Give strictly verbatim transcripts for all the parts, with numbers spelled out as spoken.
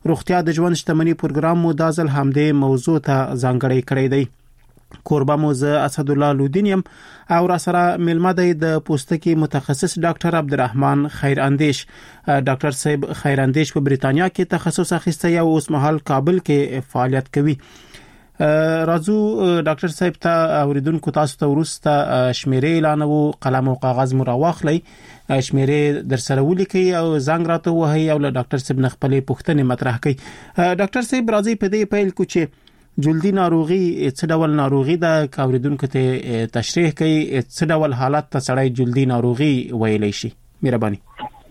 روغتیا د ژوند شتمنۍ پروګرام مو د ځل همدې موضوع ته ځانګړی کړی دی. کوربه مو زه اسد الله لودین یم او را سره ملما دی د پوستکي متخصص ډاکټر عبدالرحمن خیر اندیش. ډاکټر صاحب خیر اندیش په بریتانیا کې تخصص اخیسته او اوس مهال کابل کې فعالیت کوي. راځو ډاکټر صاحب ته اوریدونکو تاسو ته ورسته شمیرې اعلانو، قلم او کاغذ مو راواخلئ، شمیرې در سره ولیکئ او زنګ راته وهئ او له ډاکټر صاحب نه خپلې پوښتنې مطرح کړئ. ډاکټر صاحب راځي په دې پیل کو چې جلدی ناروغي څه ډول ناروغي ده، اوریدونکو ته تشریح کوي څه ډول حالت ته سړی جلدی ناروغي ویلی شي. مهرباني.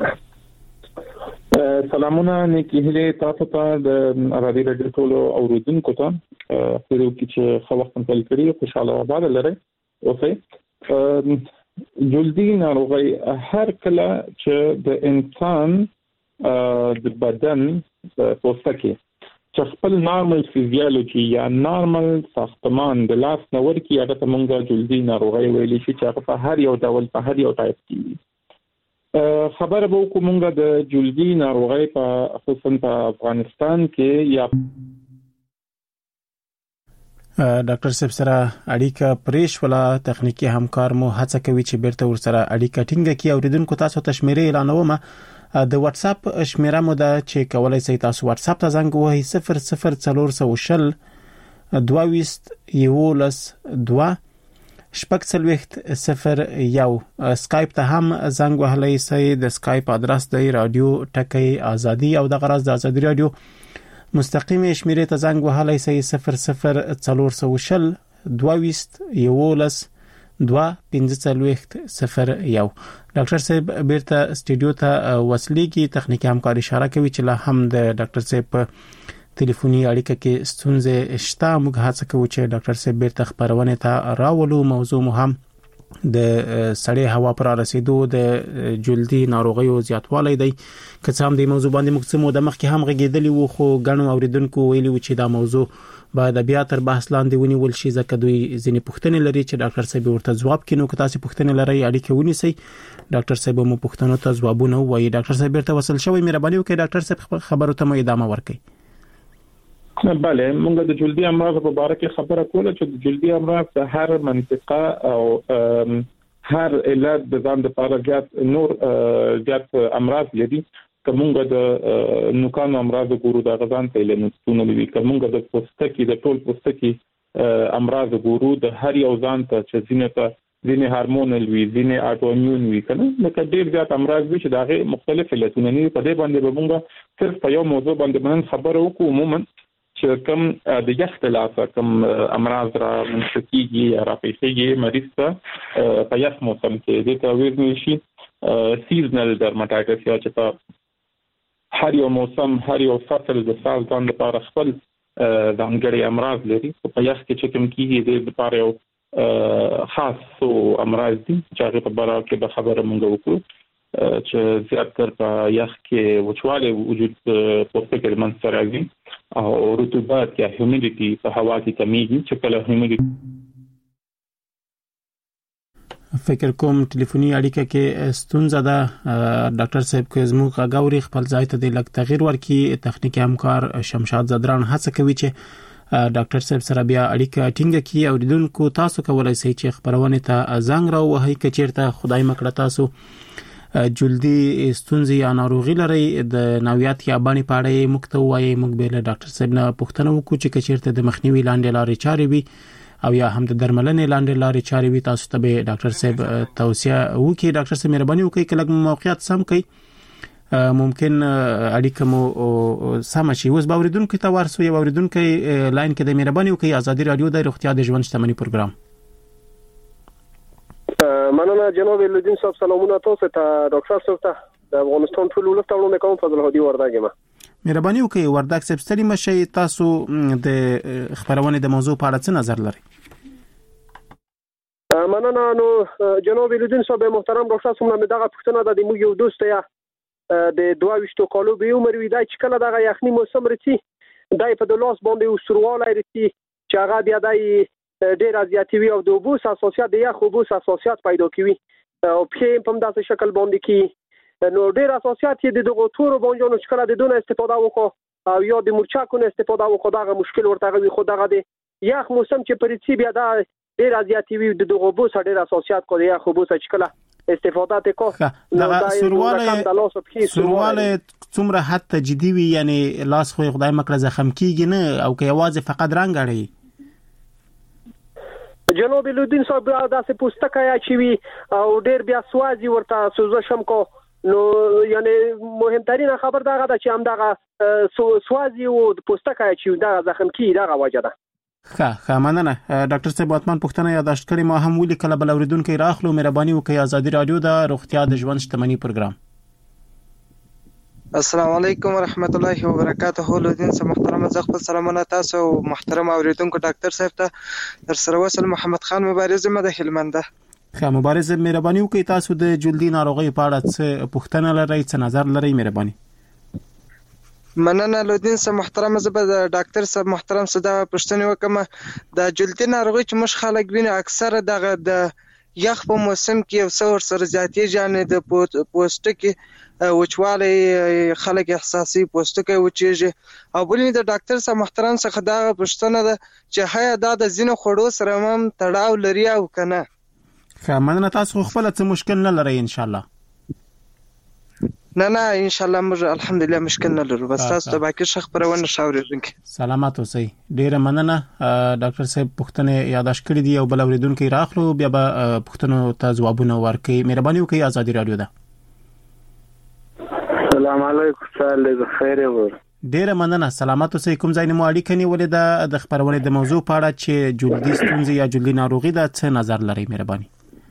سلامونه نیکی هیله تاسو ته د رادیو رادیو ټول اوریدونکو ته خو چې خو وخت په کړی خوشاله آباد لري. اوسه جلدی ناروغي هر کله چې د انسان د بدن پوستکي چې خپل نارمل فزیولوژي یا نارمل ساختمان د لاس نور کې هغه ته مونږه جلدی ناروغي ویلې شي چې هغه په هر یو ډول په هر یو ټایپ کې خبره به کومه د جلدی ناروغي په خصوصا په افغانستان کې یا ډاکټر صاحب سره اړیکه پریش ولا تخنیکی همکار مو هڅه کوي چې بیرته ور سره اړیکه ټینګه کړي. اوریدونکو تاسو ته شمیرې اعلانوم. د واتس اپ شمیره مو ده چې کولای شئ تاسو واتس اپ ته زنګ ووهئ صفر صفر څلور سوه شل دوه ویشت یولس دوه شپږ څلوېښت صفر یو. سکایپ ته هم زنګ وهلی شئ. د سکایپ ادرس دی رادیو ټکی ازادي او د غرض د ازادي رادیو مستقیم شمیرې ته زنګ وهلی شئ صفر صفر څلور سوه شل دوه ویشت یولس دوه پنځه څلوېښت صفر یو. ډاکټر صاحب بیرته سټوډیو ته وصلېږي. تخنیکی همکار اشاره کوي چې لا هم د ډاکټر صاحب په ټلیفوني اړیکه کې ستونزې شته. موږ هڅه کوو چې ډاکټر صاحب بیرته خبرونه ته راولو. موضوع مو هم د سړې هوا پر رسیدو د جلدی ناروغیو زیاتوالی دی. که څه هم د موضوع باندې موږ څه مو د مخکې هم غږیدلی وو خو ګڼو اوریدونکو ویلي و چې دا موضوع باید بیا تر بحث لاندې ونیول شي ځکه دوی ځینې پوښتنې لري چې ډاکټر صاحب ورته ځواب کړي. نو که تاسو پوښتنې لرئ اړیکه ونیسئ، ډاکټر صاحب مو پوښتنو ته ځوابونه وایي. ډاکټر صاحب بیرته وصل شوی، مهرباني وکړئ ډاکټر صاحب خبرو ته مو ادامه ورکړئ. بله، موږ د جلدی امراض په اړه کې خبره کوله چې د جلدی امراض د هر منطقه او هر علت د ځان لپاره زیات نور زیات امراض لري. کومه د نوکانو امراض ګورو د غزان ته لنستونه لوي، کومه د پوستکي د ټول پوستکي امراض ګورو د هر یو ځان ته چې ځینې ته ځینې هارمونل وي، ځینې اټو ایمیون وي، کنه لکه ډیر زیات امراض وي چې داغه مختلف علتونه نه په دې باندې به موږ صرف په یو موضوع باندې باندې خبرو وکړو. عموما چې کوم د یخ تلافه کوم امراض را منشکیږي یا را پیښیږي مریض ته په یخ موسم کې د تویز شي سیزنل ډرماټایټس یا چې هر یو موسم هر یو فصل د سال ځان لپاره خپل ځانګړي امراض لري. په یخ کې چې کوم کیږي د لپاره یو خاص او امراض دي چې هغه په اړه کې به خبره مونږ وکړو چې زیات تر په یخ کې وچواله وجود پوستکي د منځ راځي او رطوبت یا هیومیډیټي په هوا کې کمیږي چې کله هیومیډیټي فکر کوم ټلیفوني اړیکه کې ستونزه ده. ډاکټر صاحب کې زموږ غاوري خپل ځای ته د لک تغییر ورکي. تخنیکی همکار شمشاد زدران هڅه کوي چې ډاکټر صاحب سره بیا اړیکه ټینګه کړي. اوریدونکو تاسو کولای شئ چې خبرونه ته زنګ راوهئ که چیرته خدای مکړه تاسو جلدی ستونزې یا ناروغي لري د نویات یا باندې پاړې مکته وایي. موږ به له ډاکټر صاحب نه پوښتنه وکړو چې چیرته د مخنیوي لاندې لارې چارې وي او یا هم د درملنې لاندې لارې چارې وي. تاسو ته به ډاکټر صاحب توصیه وکړي. ډاکټر صاحب مهرباني وکړئ کله موقعیت سم کړئ، ممکن اړیکه مو سم شي. اوس به اوریدونکو ته ورسو یو اوریدونکو لاین کې د مهرباني وکړئ. ازادي رادیو د روغتیا د ژوند شتمنۍ پروګرام. مننه جناب لودین صاحب. سلامونه تاسو ته ډاکټر صاحب ته د افغانستان ټول ولست ټولونه کوم فضل هدي ورداګه ما مهرباني وکړئ ورداګ صاحب ستړي مشي. تاسو د خبرونه د موضوع په اړه څه نظر لرئ؟ مننه. نو جناب لودین صاحب محترم ډاکټر صاحب مې دغه پوښتنه د موږ یو دوست یا د دوه ویشتو کالو به عمر وی دا چې کله دغه یخني موسم رسي دای په دلاس باندې وسرواله رسي چې هغه بیا دای ډیر ازیاتوي او د اوبو حساسیت د یخ اوبو حساسیت پیدا کوي او په هم داسې شکل باندې کې نو ډیر حساسیت د دغه تورو باندې نو چې کله د دونه استفاده وکړو او یا د مرچکونو استفاده وکړو دغه مشکل ورته وي. خو دغه د یخ موسم چې پرېڅي بیا دا ډېر زیاتې وي د دغه بوس ډېر اساسيات کو دی خو بوس چې کله استفاده وکړو دا سرواله سرواله څومره حتی جدي وي یعنی لاس خو خدای مکړه زخم کیږي نه او که یوازې فقط رنگ اړي. جناب لودین صاحب دا څه پوستکه چې وي او ډېر بیا سوازي ورته سوزش هم کو نو یعنی مهمترین خبر دا غدا چې هم دا سوازي او پوستکه چې دا زخم کی دا وجه ده. ښه ښه مننه ډاکټر صاحب واتمان پوښتنه یاداشت کړې ما هم ولي کله بل اوریدونکو راخلو مهرباني وکړئ ازادي رادیو د روغتیا د ژوند شتمنۍ پروګرام. السلام علیکم ورحمت الله وبرکاته. لودین صاحب محترم زه خپل سلامونه تاسو محترم اوریدونکو ډاکټر صاحب ته در سره وصل محمد خان مبارز مده هلمند. ښه مبارز مهرباني وکړئ تاسو د جلدی ناروغي په اړه څه پوښتنه لرئ څه نظر لرئ مهرباني. مننه لودین صاحب محترم زه به ډاکټر صاحب محترم صدا پوښتنه وکم د جلدی ناروغي چې مش خلک ویني اکثره دغه د یخ په موسم کې یو څور سره زیاتې جانې د پوستکي وچوالی خلک احساسي پوستکي وچیږي او بلې د ډاکټر صاحب محترم څخه دا پوښتنه ده چې هيا دا د زینو خړو سره هم تړاو لري او کنه. ښه مننه تاسو خپل څه مشکل نه لرئ ان شاء الله. نه نه ان شاء الله موږ الحمدلله مشکل نه لرو بس تاسو ته باقي شخ پرونه شاورېږئ. سلامات اوسئ. ډیره مننه ډاکټر صاحب پوښتنه یاداشت کړې دي او بل اوریدونکو راخلو بیا به پوښتنو ته ځوابونه ورکړي. مهرباني وکړئ ازادي رادیو ده. السلام علیکم سال خیر و. ډیره مننه سلامات اوسئ. کوم ځای نه مو اړیکه نیولې ده د خبرونه د موضوع په اړه چې جلدی ستونزې یا جلدی ناروغي ده څه نظر لرئ مهرباني.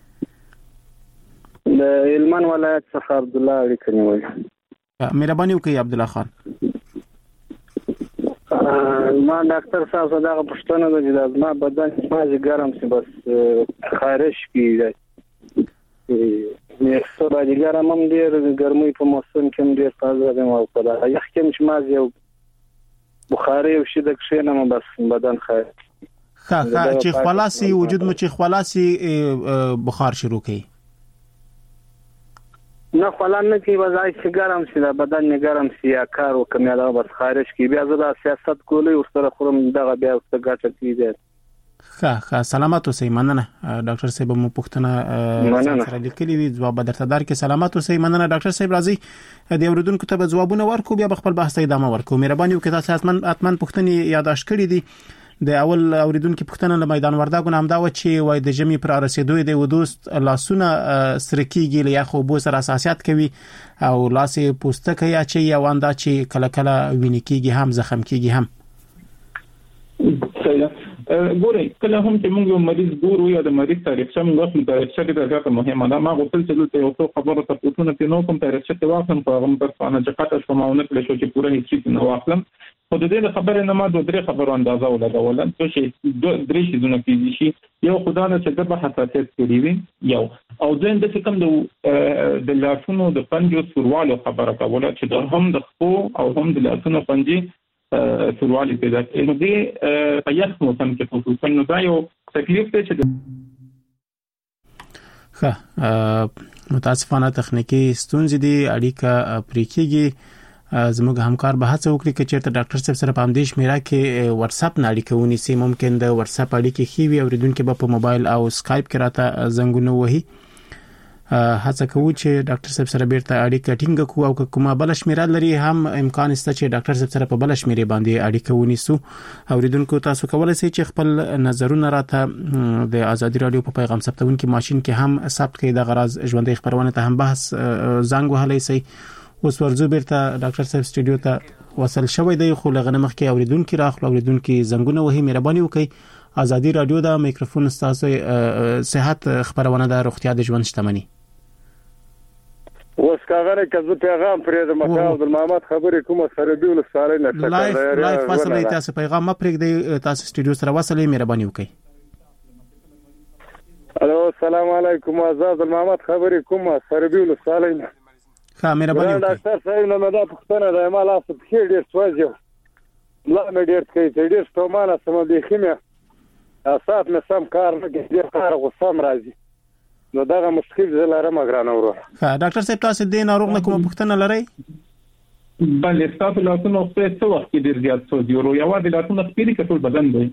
د هلمند ولایت څخه عبد الله اړیکه نیولې. مهرباني وکړئ عبد الله خان. ما ډاکټر صاحب دا پوښتنه ده چې ما بدن مازی ګرم سي بس خارش کی مې سره د ګرم هم ډیر ګرمي په موسم کې هم ډیر تازه دی او په دا یخ کې چې مازی او بخاري او شي د کښینه بس بدن خارج. ښه ښه چې خلاصي وجود مو چې خلاصي بخار شروع کړي نه خلان نه کی وځي چې ګرم سي دا بدن نه ګرم سي یا کار وکم یا بس خارج کی بیا زدا سیاست کولی او سره خورم دغه بیا څه ګټه کیږي. ښه ښه سلامات اوسئ. مننه ډاکټر صاحب مو پوښتنه سره لیکلې وي ځواب درته درکې. سلامات اوسئ. مننه ډاکټر صاحب راځي د اوریدونکو ته ځوابونه ورکو بیا خپل بحث ته ادامه ورکو. مهرباني وکړئ تاسو اتمن اتمن پوښتنې یاداشت کړې دي. د اول اوریدونکو پوښتنه له میدان وردګو نام دا و چې وای د جمی پر رسیدوی د ودوست لاسونه سرکیږي یا خو بو سره اساسيات کوي او لاسې پوستکه یا چې یا واندا چې کله کله ویني کیږي هم زخم کیږي هم. ګورئ کله هم چې موږ یو مریض ګورو یا د مریض تاریخ څخه موږ د تاریخ څخه د ځکه مهمه ده. ما غوښتل چې د یو څو خبرو تاسو ته نو کوم تاریخ څخه واخلم په هغه متفانه چې قطع شماونه کله شو چې پوره هیڅ نه واخلم. خو د دې خبره نه ما دوه درې خبرو اندازه ولګول چې شي دوه درې شي زونه کیږي شي یو خدانه چې د حساسیت کړی وي یو او ځین د کوم د د لاسونو د پنجو سروالو خبره کوله چې د هم د خو او هم د لاسونو پنجي سروالي پیدا کوي. نو دې په یخ موسم کې خصوصا نو دا یو تکلیف دی چې ښه متاسفانه تخنیکی ستونزې دي اړیکه پرې کېږي. زموږ همکار به هڅه وکړي چې چیرته ډاکټر صاحب سره په همدې شمیره کې واتس اپ نه اړیکه ونیسي. ممکن د واتس اپ اړیکې خي وي اوریدونکو به په موبایل او سکایپ کې راته زنګونه وهي. هڅه کوو چې ډاکټر صاحب سره بیرته اړیکه ټینګ کوو او کومه بل شمیره لري هم امکان شته چې ډاکټر صاحب سره په بل شمیره باندې اړیکه ونیسو. اوریدونکو تاسو کولای شئ چې خپل نظرونه راته د ازادي رادیو په پیغام ثبتونکو ماشين کې هم ثبت کړئ. د غرض ژوندۍ خبرونه ته هم بحث زنګ وهلی شئ. اوس ورځو بیرته ډاکټر صاحب سټوډیو ته وصل شوی دی خو لغنه مخکې اوریدونکو راخلو اوریدونکو زنګونه وهي. مهرباني وکړئ ازادي رادیو دا میکروفون تاسو صحت خبرونه د روغتیا د ژوند شتمنۍ. اوس کاغره کزو پیغام پرې د مکه عبد المحمد خبرې کومه سره دیول سره نه ټکر لایف لایف فاصله تاسو پیغام ما پرې د تاسو سټوډیو سره وصلې. مهرباني وکړئ. الو السلام علیکم عبد المحمد خبرې کومه سره دیول سره نه. ها مهرباني وکړئ. ډاکټر صاحب نو دا پښتنه د ما لاس په خیر ډیر سوځي لا مې ډیر کوي ډیر ستومانه سم دي خمه اساس مې سم کار نه کوي ډیر کار غوسم راځي نو دا مشکل زلاره مګرانه ورو. ها ډاکټر صاحب تاسو د ناروغ نه کوم پښتنه لرئ؟ بلې تاسو لاسونه په څه وخت کې ډیر زیات سوځي او یو د لاسونه سپیری کټول بدن دی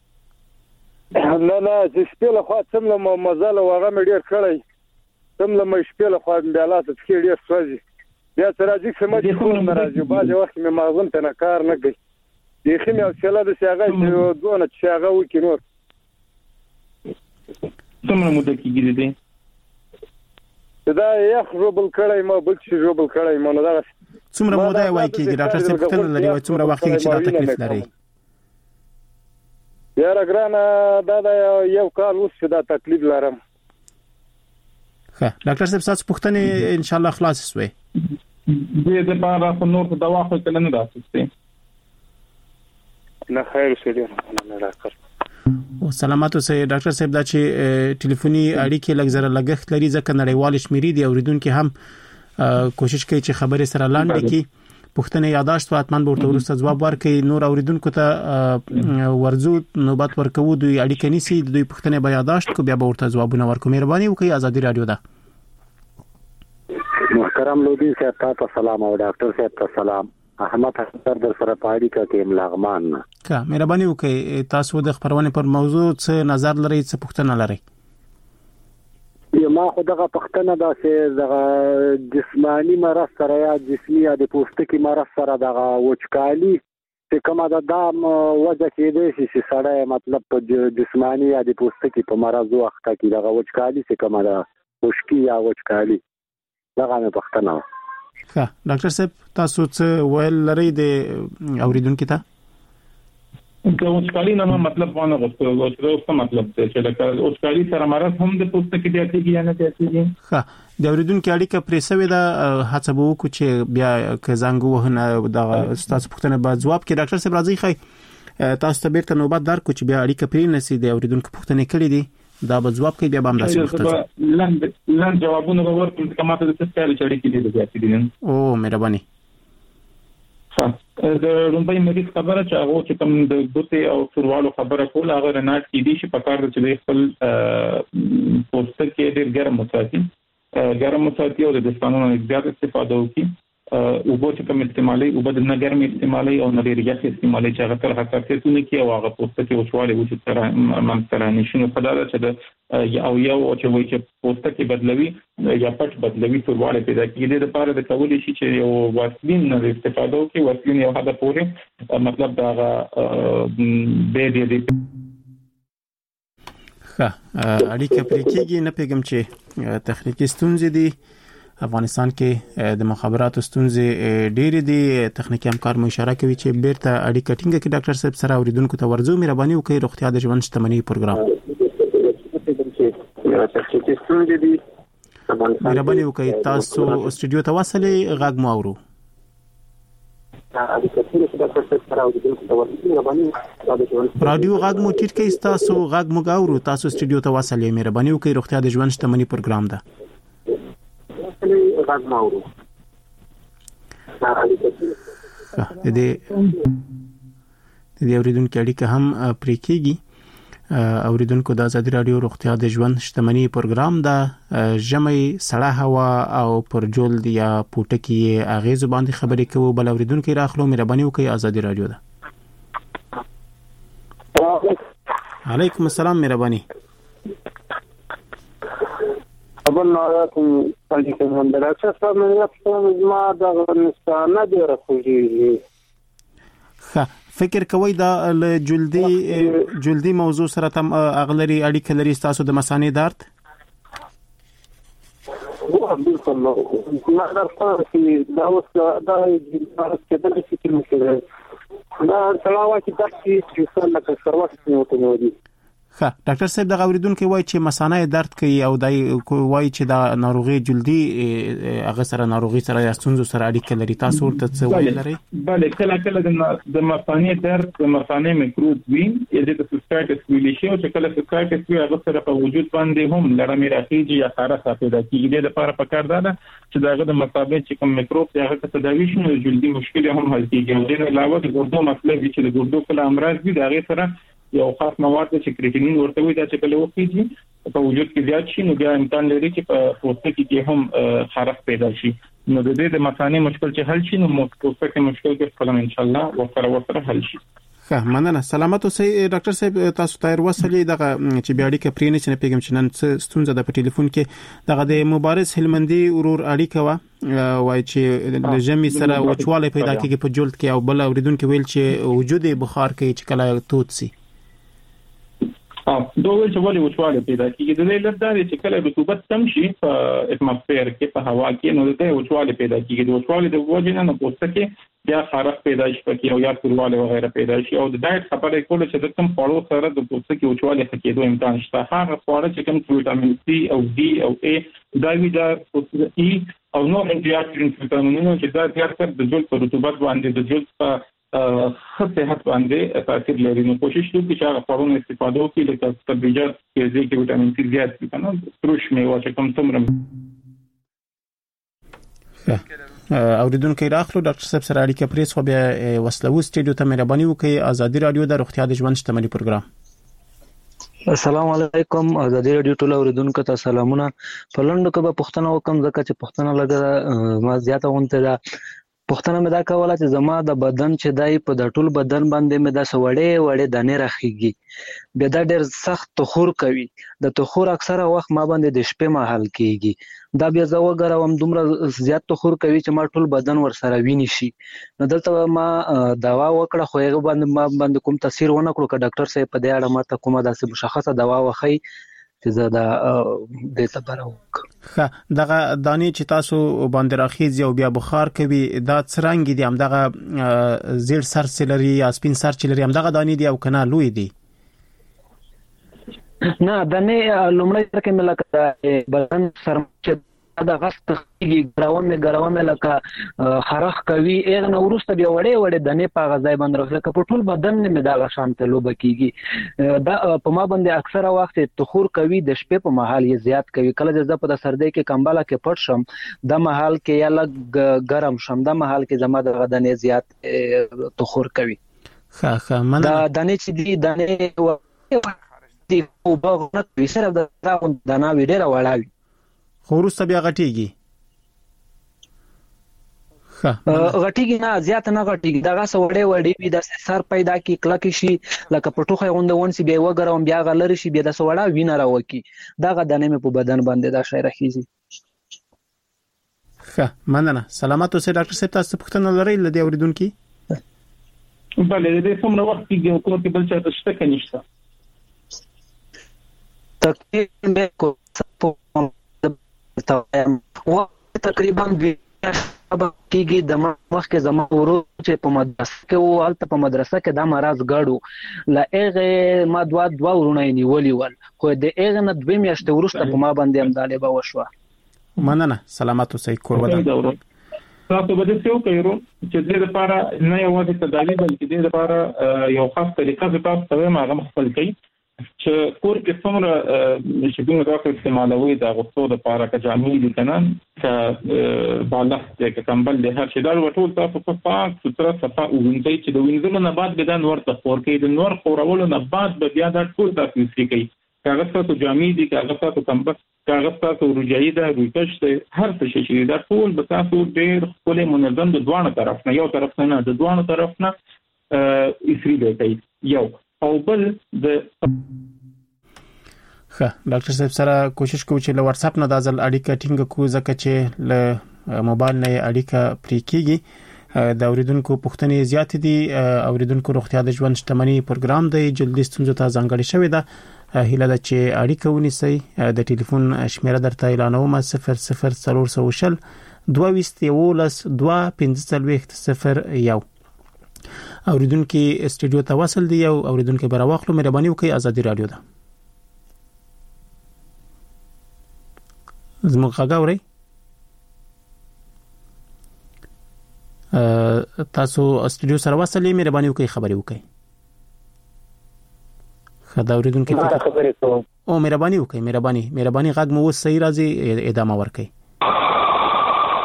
نه نه چې سپیله خو څمله مزاله وغه مې ډیر کړی څمله مې سپیله خو بیا لاسه کې ډیر سوځي بیا سره چې سمجه خو نه راځي بعض وخت مې مغزم ته نه کار نه کوي د خمه او شله د شاغه چې دونه شاغه وکي نور څومره مده کېږي دې دا یخ جوبل کړای ما بل شي جوبل کړای ما نه دا څومره مده وای کېږي ډاکټر صاحب څنګه لري وای څومره وخت کې چې دا تکلیف لري یاره ګرانه دا دا یو کال اوس دا تکلیف لرم ښه ډاکټر صاحب تاسو پوښتنه ان شاء الله خلاص شوي دې د بارا په نور دوا خو کله نه راځي نه خیر شه دې نه راکړ او سلامات اوسئ ډاکټر صاحب دا چې ټلیفوني اړیکې لږ زره لګښت لري ځکه نړیوال شمیرې دی اوریدونکو هم کوشش کوي چې خبرې سره لاندې کړي پوښتنه یاداشت واتمن ورته ورسته جواب ورکړي نور اوریدونکو ته ورزو نوبت ورکوي دوی اړیکې نيسي دوی پوښتنه به یاداشت کو بیا به ورته جوابونه ورکوي مهرباني وکړئ ازادي رادیو ده محترم لودي صاحب تاسو سلام او ډاکټر صاحب ته سلام احمد حسن در سره پاړی کې ملغمان کا مهرباني وکړئ تاسو د خبرونه پر موضوع څه نظر لرئ څه پوښتنه لرئ ما خو دغه پښتنه دا چې دغه جسمانی مرض سره یا جسمي یا د پوستکي مرض سره دغه وچکالي چې کومه د دام وجه کېدې شي چې سړی مطلب په جسمانی یا د پوستکي په مرض وخت کې دغه وچکالي چې کومه د خشکي یا وچکالي دغه نه پښتنه ښه ډاکټر صاحب تاسو څه ویل لرئ د اوریدونکو ته د وچکالي نه مطلب ونه غوښتل او څه مطلب دی چې د وچکالي سره مرض هم د پوستکي د اړتیا یا نه اړتیا ښه د اوریدونکو اړیکه پرې سوي دا هڅه به وکړو چې بیا که زنګ وهنه د تاسو پوښتنه به جواب کړي ډاکټر صاحب راځي خای تاسو ته بیرته نوبت درکو چې بیا اړیکه پرې نسی د اوریدونکو پوښتنه کړې دي دا به جواب کوي بیا به هم داسې وخت لاند لاند جوابونه به ورکړم چې کومه د څه ستاره چړې کې دي زیات دي او مهرباني ها د رومبای مریض خبره چې هغه چې کوم د ګوتې او سروالو خبره کول هغه رنات کې دي چې په کار د چې خپل پوستکي ډېر ګرم وساتي ګرم وساتي او د دستانونو زیات استفاده وکړي او به چې کوم استعمالي او به د ګرمي استعمالي او نه ډېر یخ استعمالي چې هغه تر حساسیتونه کې او هغه پوستکي وشواله وشي تر منځره نشي په دا چې د یو یو چې وایي چې پوستکي بدلوي یا پټ بدلوي سرواله پیدا کیږي د لپاره د کولې شي چې یو واسلین نه استفاده وکړي واسلین یو هدا پورې مطلب دا به دې ښه اړیکه پرې کېږي نه پیغام چې تخنیکی ستونزې دي افغانستان کې د مخابراتو ستونزې ډېرې دي تخنیکی همکار مو اشاره کوي چې بیرته اړیکه ټینګه کړي ډاکټر صاحب سره اوریدونکو ته ورځو مهرباني وکړئ روغتیا د ژوند شتمنۍ پروګرام مهرباني وکړئ تاسو استودیو ته وصلې غږ مو اورو رادیو غږ مو ټیټ کړئ تاسو غږ مو اورو تاسو استودیو ته وصلې مهرباني وکړئ روغتیا د ژوند شتمنۍ پروګرام ده غږ ماورو د دې د دې اوریدونکو اړیکه هم پرې کېږي اوریدونکو د آزادي رادیو روغتیا د ژوند شتمنۍ پروګرام دا ژمي سړه هوا او پرجول یا پوټکی اغیز باندې خبرې کوو بل اوریدونکو راخلو مهرباني وکړئ آزادي رادیو ده علیکم السلام مهرباني قبل نوعاتم عليكم الحمد لله أكثر من يقصد ما دغل نستعنا دي رخوجي خا فکر کوي دا جلدی جلدی موضوع سره تم اغلري اړیکه لري تاسو د مثانې درد هو بالکل ما درته چې دا اوس دا کېدل چې کلمه کېږي دا تلاوه کې درس چې څنګه لکه سروښت نیوته نو دي ښه ډاکټر صاحب د اوریدونکو وایي چې مثانه درد کوي او دای وایي چې دا ناروغي جلدي هغه سره ناروغي سره یا ستونزو سره اړیکه لري تاسو ورته څه وایي لري بله کله کله د مثانه درد د مثانه میکروب وي یا د سیستایټس ویل شي او چې کله سیستایټس وي هغه سره په وجود باندې هم لړمې راخیږي یا خارښت پیدا کیږي د لپاره پکار ده چې داغه د مصابه چې کوم میکروب دی هغه تداوی شي نو جلدي مشکل هم حل کیږي او د علاوه د ګردو مسله چې د ګردو کله امراض دي داغه سره یو خاص مواد چې کریټینین ورته وي دا چې کله وخیږي په وجود کې زیات شي نو بیا امکان لري چې په پوستکي کې هم خارښ پیدا شي. نو د دې د مثانې مشکل چې حل شي نو پوستکي مشکل کې خپل ان شاء الله ورسره ورسره حل شي. ښه مننه. سلامت اوسئ ډاکټر صاحب. تاسو ته ورسلې دغه چې بیا اړیکه پرې نه چې پیغام چنن ستونزه د په ټلیفون کې دغه د مبارز هلمندي ورور اړیکه وا وای چې د جمی سره وچواله پیدا کیږي په جلد کې او بل اوریدونکو ویل چې وجود بخار کوي چې کله توت سي. اه دوه چې ولې وچواله پیدا کیږي د دې لپاره چې کله رطوبت کم شي په اتموسفیر کې په هوا کې نو د دې وچواله پیدا کیږي. د وچواله د وجه نه پوستکي یا خارښ پیدا شي پکې او یا تورواله وغیرہ پیدا شي او د ډایټ خبره کوله چې د کوم خوړو سره د پوستکي وچواله کېدو امکان شته. هغه خواړه چې کوم ویټامین سی او ډي او اي دا وی دا پوستکي او نو انټي ویټامینونه چې دا زیات کړ د جلد په رطوبت باندې د جلد په خصوصیت باندې تاثیر لري. نو کوشش وکړئ چې هغه خورونه استفاده وکړئ لکه سبزیجات کې چې ویټامین سی زیات وي کنه ترش میوه چې کوم څومره. اوریدونکو راخلو ډاکټر صاحب سره اړیکه پریس خو بیا وسلو سټډیو ته مهرباني وکړئ. ازادي رادیو د روغتیا د ژوند شتمنۍ پروګرام. السلام علیکم. ازادي رادیو ټول اوریدونکو ته سلامونه. په لندو کې به پښتنه وکم ځکه چې پښتنه لګه ما زیاته وونته دا پښتنه مې دا کوله چې زما د بدن چې دای په د ټول بدن باندې مې دا سوړې وړې دانې راخیږي به دا ډېر سخت تخور کوي. د تخور اکثره وخت ما باندې د شپې مهال کیږي دا بیا زه وګرم دومره زیات تخور کوي چې ما ټول بدن ور سره ویني شي. نو دلته ما دوا وکړه خو هغه باندې ما باندې کوم تاثیر ونه کړو که ډاکټر صاحب په دې اړه ماته کومه داسې مشخصه دوا وخی چې زه دا د تبرو ښه دغه دانې چې تاسو باندې راخیږي او بیا بخار کوي دا څرنګ دي هم دغه زیړ سر سلري یا سپین سر چلري هم دغه دانې دي او کنه لوی دي؟ نه دانې لومړی کې ملکه بدن سر چې دا غست کیږي ګراومه ګراومه لکه خرخ کوي اغه نو ورسته بیا وړې وړې دنه په غځای باندې راځي په ټول بدن نه دا شانته لوب کیږي. دا په ما باندې اکثره وخت تخور کوي د شپې په محل یې زیات کوي. کله چې زه په سردی کې کمباله کې پټ شم د محل کې یا لګ ګرم شم د محل کې زما د غدنې زیات تخور کوي. ښه ښه من دا دنه چې دی دنه دی او باغ نه سره د دنا ویډه راوړل خو ورسته بیا غټیږي. ښه غټیږي نه زیات نه غټیږي دغه سوړې وړې وي د سر پیدا کی کلک شي لکه پټوخه غوند ونسی بیا وګرم بیا غلر شي بیا د سوړه وینه راوکی دغه دنه په بدن باندې دا شی راخیږي. ښه مننه. سلامات اوسئ ډاکټر صاحب. تاسو پوښتنه لرئ لدی اوریدونکو؟ بله د څومره وخت کې کوم کې بل څه شته کې نشته تقریبا کو تقریبا کېږي د مخ کې زمو ورو چې په مدرسه کې او الته په مدرسه کې د مرز غړو لا هغه ما دوا دوا ورونه نیولې ول خو د هغه نه دوه میاشتې ورسته په ما باندې هم دالې به وشوه. مننه. سلامات اوسئ. کور ودان تاسو به څه وکړو چې د لپاره نه یوازې تداوی بلکې د لپاره یو خاص طریقه به تاسو ته ما خپل کړئ چې کور کې څومره چې دوی راځي استعمالوي د غوښتو د لپاره کجامي دي کنه چې بالښت کې کمبل له هر شي دا ټول تاسو په پاک ستر صفه وینځي چې د وینځلو نه بعد به د نور تخور کې د نور خورولو نه بعد به بیا د ټول تاسو کوي کاغذ تاسو جامي دي کاغذ تاسو کمبل کاغذ تاسو روجایي ده روکش ده هر څه شي دا ټول به تاسو ډېر خپل منظم د دوانو طرف نه یو طرف نه د دوانو طرف نه اسری دی کوي یو او بل د ښه ډاکټر صاحب سره کوشش کوو چې له واتس اپ نه د ځل اړیکه ټینګ کو ځکه چې له موبایل نه اړیکه پرې کیږي. د اوریدونکو پوښتنې زیات دي. اوریدونکو روغتیا د ژوند شتمنۍ پروګرام د جلدی ستونزو ته ځانګړی شوی ده. هیله ده چې اړیکه ونیسئ. د ټلیفون شمیره درته اعلانوم صفر صفر څلور سوه شل دوه ویشت یولس دوه پنځه څلوېښت صفر یو. اوریدونکو استودیو ته وصل دی او اوریدونکو براواخلو مهرباني وکړئ. ازادي رادیو ده زموږ غاوري تاسو استودیو سره وصلې مهرباني وکړئ خبري وکړئ. خدای اوریدونکو ته خبرې کوم او مهرباني وکړئ مهرباني مهرباني غږ مو صحیح راځي ادامه ورکړئ.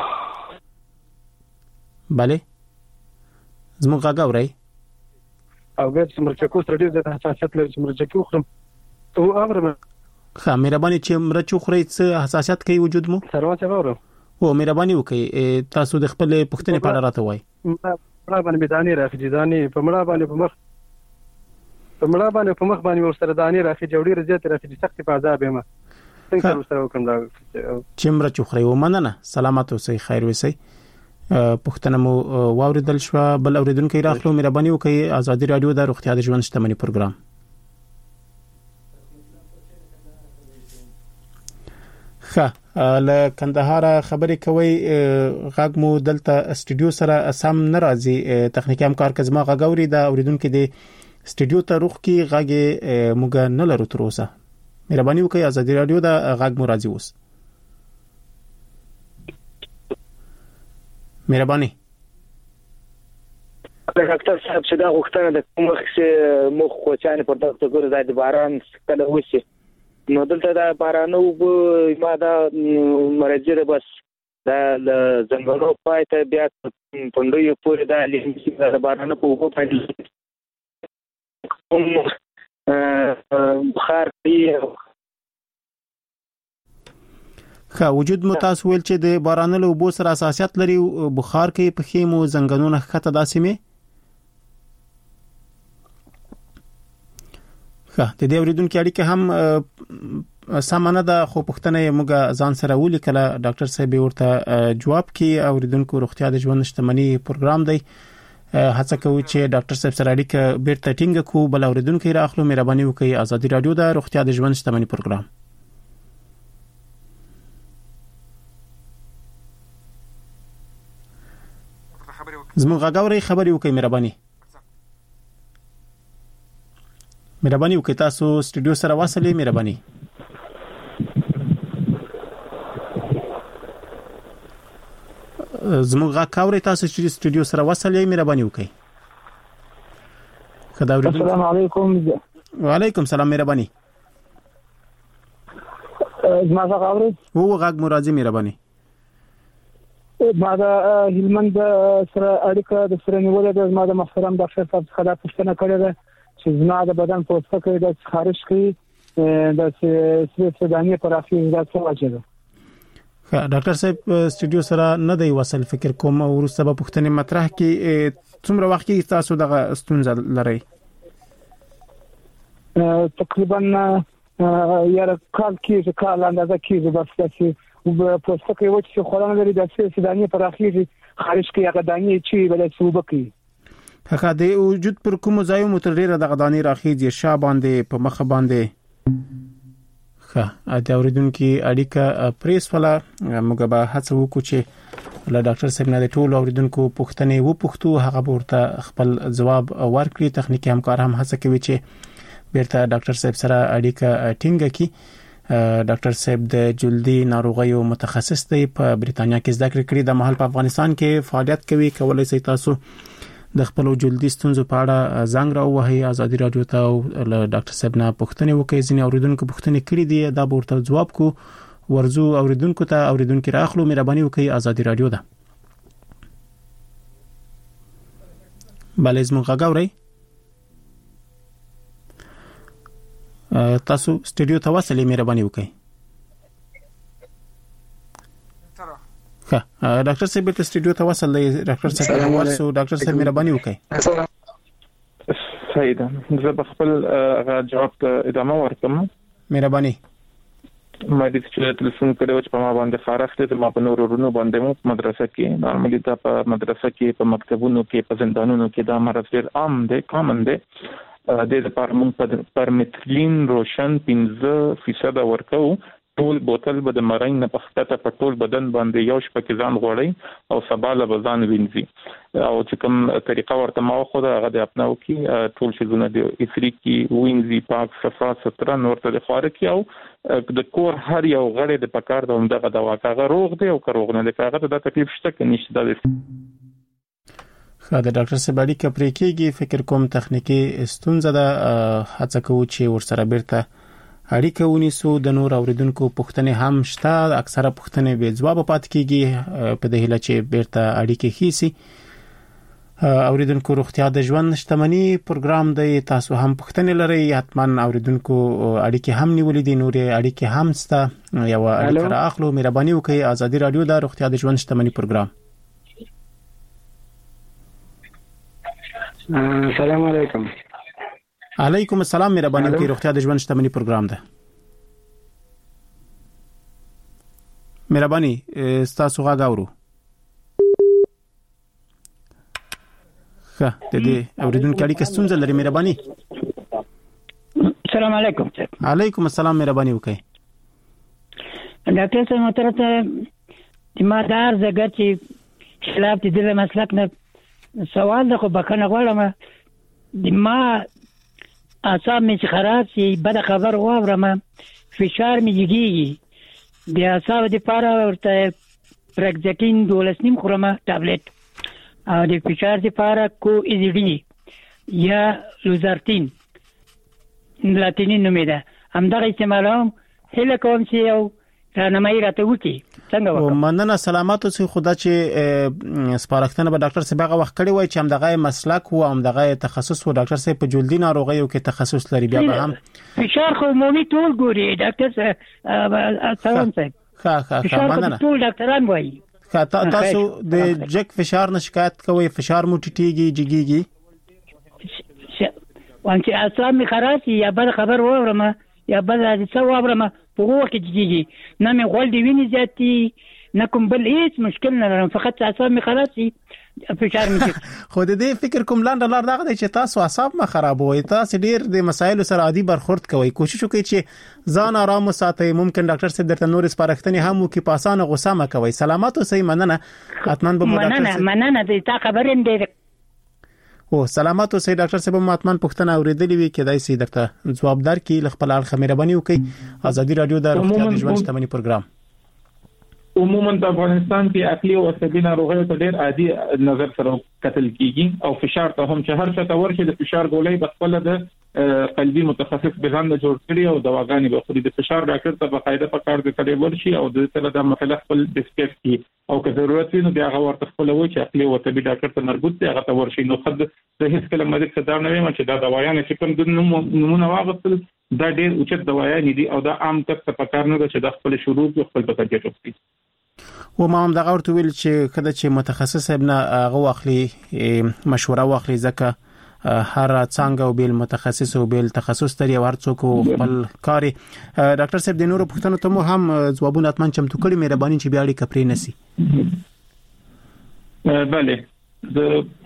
bale زموږ غاوري او ګر چې مرچکو سره ډیر د حساسیت لري چې مرچکو خورم او اورم خا مهرباني چې مرچو خوري څه حساسیت کوي وجود مو سره څه اورم او مهرباني وکي تاسو د خپل پښتنې په اړه راته وایي مړه باندې بداني راخي داني په مړه باندې په مخ په مړه باندې په مخ باندې ورسره داني راخي جوړي رضایت راخي سخت په عذاب یم څنګه ورسره وکم دا چې مرچو خوري ومننه سلامات اوسئ خیر وسئ پښتنه مو واوریدل شو بل اوریدونکو راخلو مهرباني وکي ازادي رادیو د روغتیا د ژوند شتمنۍ پروګرام ښه له کندهار خبرې کوي غاګ مو دلته استودیو سره سم ناراضي تخنیکی همکار کزما غاګوري د اوریدونکو د استودیو ته روخ کی غاګه موږ نه لرو تر اوسه مهرباني وکړئ ازادي رادیو د غاګ مو راضي اوس مهرباني ډاکټر صاحب چې دا غوښتنه د کوم وخت چې مخ خوچانه پر دغه ګور د باران کله وشي نو دلته دا بارانو ما دا مرجره بس دا زنګونو پای ته بیا پندوی پورې دا لږ د بارانو په وګو باندې کوم بخار دی خا وجود مو تاسو ویل چې د بارانو له وبو سره اساسیت لري بخار کې په خیمو زنګونو خطه داسمه خا د دې اوریدونکو اړیکه هم سامانه د خو پښتنه موږ ځان سره ولیکله ډاکټر صاحب ورته جواب کی اوریدونکو روغتیا د ژوند شتمنۍ پروګرام دی هڅه کوي چې ډاکټر صاحب سره اړیکه بیرته ټینګ کو بل اوریدونکو راخلو مهرباني وکړئ ازادي رادیو د روغتیا د ژوند شتمنۍ پروګرام زموږ غاګوري خبري وکړئ مهرباني مهرباني وکړئ تاسو استودیو سره واسلې مهرباني زموږ غاګوري تاسو چې استودیو سره واسلې مهرباني وکړئ خدای ورته السلام علیکم وعلیکم السلام مهرباني ما غاګوري وو غاګ مرادي مهرباني ما د هلمند سره اړیکه د سره نیولې د ما د محترم ډاکټر صاحب څخه د پوښتنه کړې ده چې زما د بدن په وسه کې د خارج کې د سپېڅلې پر اخیز د څه وجه ده ډاکټر صاحب استودیو سره نه دی وصل فکر کوم او ورسره پوښتنه مطرح کې څومره وخت کې تاسو دغه ستونزه لرئ تقریبا یاره کال کې کال اندازه کې بس چې په پوسټ کې و چې خورانه لري د سیدانی پر اخیری خارج کې هغه دانی چې بل څه وبکي هغه د وجود پر کوم ځای مترره د غدانی راخیږي شا باندې په مخ باندې ښه د اوریدونکو اړیکه پریس ولا موږ به هڅه وکړو چې له ډاکټر صاحب نه د ټول اوریدونکو پوښتنې و پوښتو هغه ورته خپل جواب ورکړي تخنیکی همکار هم هڅه کوي چې بیرته ډاکټر صاحب سره اړیکه ټینګ کړي ډاکټر صاحب د جلدی ناروغیو متخصص دی په بریتانیا کې زده کړې کړې د محل په افغانستان کې فعالیت کوي کولای شي تاسو د خپل جلدی ستونزو په اړه زنګ راوهي ازادي رادیو ته له ډاکټر صاحب نه پوښتنه وکړئ ځینې اوریدونکو پوښتنه کړې دي دا ورته جواب کو ورزو اوریدونکو ته اوریدونکو راخلو مهرباني وکړئ ازادي رادیو ده بلې زموږ غاګوري تاسو استودیو ته وصلې مهرباني وکړئ ښه ډاکټر صاحب ته استودیو ته وصلې ډاکټر صاحب ورسو ډاکټر صاحب مهرباني وکړئ صحیح ده زه په خپل جواب ته ادامه ورکوم مهرباني ما دې چې تلیفون کړو چې په ما باندې خارښت دې ما په نور ورونو باندې مو مدرسه کې نارملي دا په مدرسه کې په مکتبونو کې په زندانونو کې دا مرض ډېر عام دی کامن دی د دپارتمنټ پر مترلین روشن پنځه فیصد ورکو ټول بوتل به د مرین نه پخته په ټول بدن باندې یو شپه کې ځان غوړی او سباله بزان وینځي او چې کوم طریقه ورته ما خو دا غد اپناو کی ټول شیزونه د افریقي وینځي پاک صفا ستر نور ته خواره کی او د کور هر یو غړي د پکار د همدغه دوا کاغه روغ دی او کروغ نه د کاغه د تکلیف شته کې نشته د خا د ډاکټر صاحب اړیکه پرې کېږي فکر کوم تخنیکی ستونزه ده هڅه کوو چې ورسره بیرته اړیکه ونیسو د نور اوریدونکو پوښتنې هم شته اکثره پوښتنې به جواب پات کیږي په دې هله چې بیرته اړیکه هيسي اوریدونکو روغتیا د ژوند شتمنۍ پروګرام دی. تاسو هم پوښتنې لرئ حتما اوریدونکو اړیکې هم نیولې دي، نورې اړیکې هم سته، یو اړیکه راخلو. مهرباني وکړئ. ازادي رادیو د روغتیا د ژوند شتمنۍ پروګرام. السلام علیکم. علیکم السلام. مهرباني وکړئ. روغتیا د ژوند شتمنۍ پروګرام ده. مهرباني تاسو غږ اورو. ښه، د دې اوریدونکو اړیکه ستونزه لري. مهرباني. السلام علیکم. علیکم السلام. مهرباني وکړئ. ډاکټر صاحب محترم، ما دار زګر چې خلاف دي د مسلک نه سوال د خو بکنه غواړم. د ما اعصاب مې خراب شي، بد خبر واورم، فشار مې جګیږي. د اعصاب لپاره ورته پرګزکین دولس نیم خورم ټابلیټ، او د فشار لپاره کو ای ډی یا لوزارتین لاتینی نومې ده، همدغه استعمالوم. هله کوم چې یو راهنمایي راته وکړي څنګه وکړم. مننه. سلامات اوسئ. خدا چې سپارښتنه به ډاکټر صاحب هغه وخت کړی وای چې همدغه مسلک وو، همدغه تخصص وو. ډاکټر صاحب په جلدی ناروغیو کې تخصص لري. بیا به هم فشار خو عمومي ټول ګوري ډاکټر صاحب. سلام صاحب. ښه ښه ښه مننه. ټول ډاکټران وایي. تاسو د جګ فشار نه شکایت کوئ؟ فشار مو ټیټیږي، جګیږي؟ وان چې اعصاب می خراب شي یا بل خبر واورم یا بل څه واورم په وخت کې جګیږي، نه مې غول دی ویني زیاتي، نه کوم بل هیڅ مشکل نه لرم، فقط اعصاب می خراب شي، فشار می شي. خو د دې فکر کوم لاندې لار دا دی چې تاسو اعصاب ما خرابوي، تاسو ډیر د مسایلو سره عادي برخورد کوئ. کوشش وکړئ چې ځان آرام وساتئ. ممکن ډاکټر صاحب درته نور سپارښتنې هم وکړي، په اسانه غوسه مه کوئ. سلامات اوسئ. مننه. حتمان به مو ډاکټر مننه مننه د تا خبرې دې. او سلامات اوسئ. ډاکټر صاحب ما حتمان پوښتنه اوریدلې وي، کېدای شي درته جواب درکړي. خپل اړخ مهرباني وکړئ. ازادي رادیو د روغتیا د ژوند شتمنۍ پروګرام. عموما په افغانستان کې عقلي او عصبي ناروغیو ته ډېر عادي نظر سره کتل کیږي، او فشار ته هم چې هر څه ته ورشي د فشار ګولۍ په خپل د قلبي متخصص بهان جوړ کړي او دواګانې به خوري. د فشار ډاکټر ته په قاعده په کار د کړي ورشي او د سره د مسله خپل ډسکس کی، او که ضرورت وي نو بیا هغه ورته خپل وایي چې عقلي او عصبي ډاکټر ته مربوط دی، هغه ته ورشي. نو خد د هیڅ کله مریض ته دا نه ویم چې دا دوايان چې کوم د نمونه واغستل دا ډېر اوچت دوايان دي، او دا عام کس ته په کار نه ده چې د خپل شروع خپل په ترجیح وکړي. و ما هم دغه ورته ویل چې کله چې متخصص ابن هغه واخلي مشوره واخلي، ځکه هر څنګه او بیل متخصص او بیل تخصص لري او هر څوک خپل کاري. ډاکټر صاحب د نورو پوښتنو ته مو هم ځوابونه اتمن چمتو کړی. مهرباني چې بیا اړیکه پرې نسی. بله د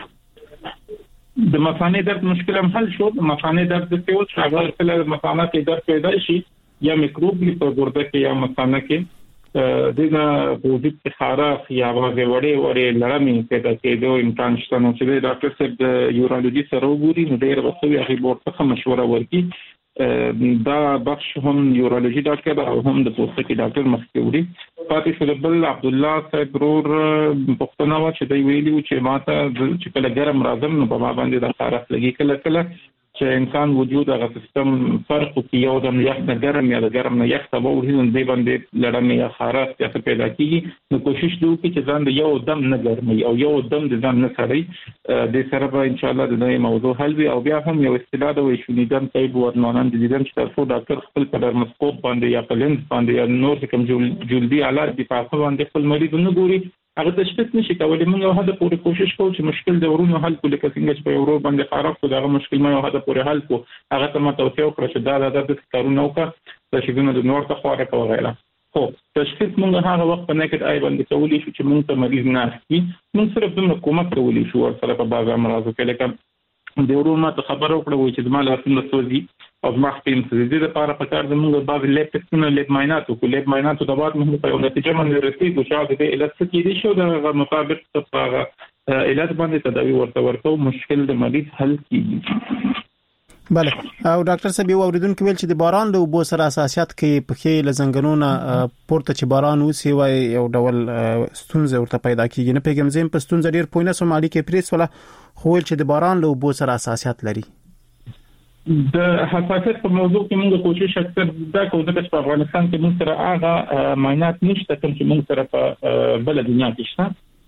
د مثانه درد مشکل هم حل شو. د مثانه درد د پیوت شاګر کله مثانه کې درد پیدا شي یا میکروب په ګرده کې یا مثانه کې دغه وجود کې خارخ یا هغه وړې وړې لړمې پیدا کېدو امکان شته. نو چې ډاکټر صاحب د یورولوژي سره وګوري نو ډېر وخت یې هغه ورته مشوره ورکړي. دا بخش هم یورولوژي ډاکټر او هم د پوستکي ډاکټر مخکې وړي. پاتې شو بل عبد الله صاحب ورور پښتنه و چې دوی ویلي چې ماته چې کله ګرم راځم نو په ما باندې د خارخ لګي، کله کله چې انسان وجود هغه سیستم فرق کوي، یو دم یخ نه ګرم یا د ګرم نه یخ ته ووري نو دی باندې لړمې یا خارخ یا څه پیدا کیږي. نو کوشش وکړئ چې ځان د یو دم نه ګرمي او یو دم د ځان نه سړی. د سره به ان شاء الله د نوې موضوع حل وي. او بیا هم یو اصطلاح د وښونیدم طيب ورنونان د دې چې تاسو ډاکټر خپل په درمسکوپ باندې یا په لینز باندې یا نور کوم جلدي آلات دي په خپل باندې خپل مریض نه ګوري، هغه تشخیص نشي کولای. موږ یو هدا پورې کوشش کوو چې مشکل د ورونو حل کول، لکه څنګه چې په ورو باندې خراب کو دا مشکل ما یو هدا پورې حل کو، هغه ته ما توصيه وکړه چې دا د د کارونه وکړه چې شګونه د نور څخه واره کوي. خو تشخیص موږ هغه وخت نه کېد آی باندې کولی شو چې موږ ته مریض نه شي. موږ صرف د حکومت کولی شو ور سره په باز امراض کې، لکه د ورو ما ته خبرو کړو چې د مال اصل سوزي او مخکې د دې لپاره په کار د موږ بعض لیب ټیسټونه لیب معاینات او لیب معاینات د بعد موږ په یو نتیجه باندې رسیدو چې د علاج څه کېدی شو د مطابق په علاج باندې تداوی ورته ورته مشکل د مریض حل کیږي. بله. او ډاکټر صاحب یو اوریدونکو ویل چې د باران له اوبو سره اساسيات کې په کې لزنګنونه پورته چې باران وسی وای یو ډول ستونزه ورته پیدا کیږي. نه پیغام زم په ستونزه ډیر پوینه سومالي کې پریس ولا خو چې د باران له اوبو سره اساسيات لري. د حساسیت په موضوع کې موږ کوشش اکثر دا کوو چې په افغانستان کې موږ سره هغه معاینات نشته کوم چې موږ سره په بل دنیا کې شته.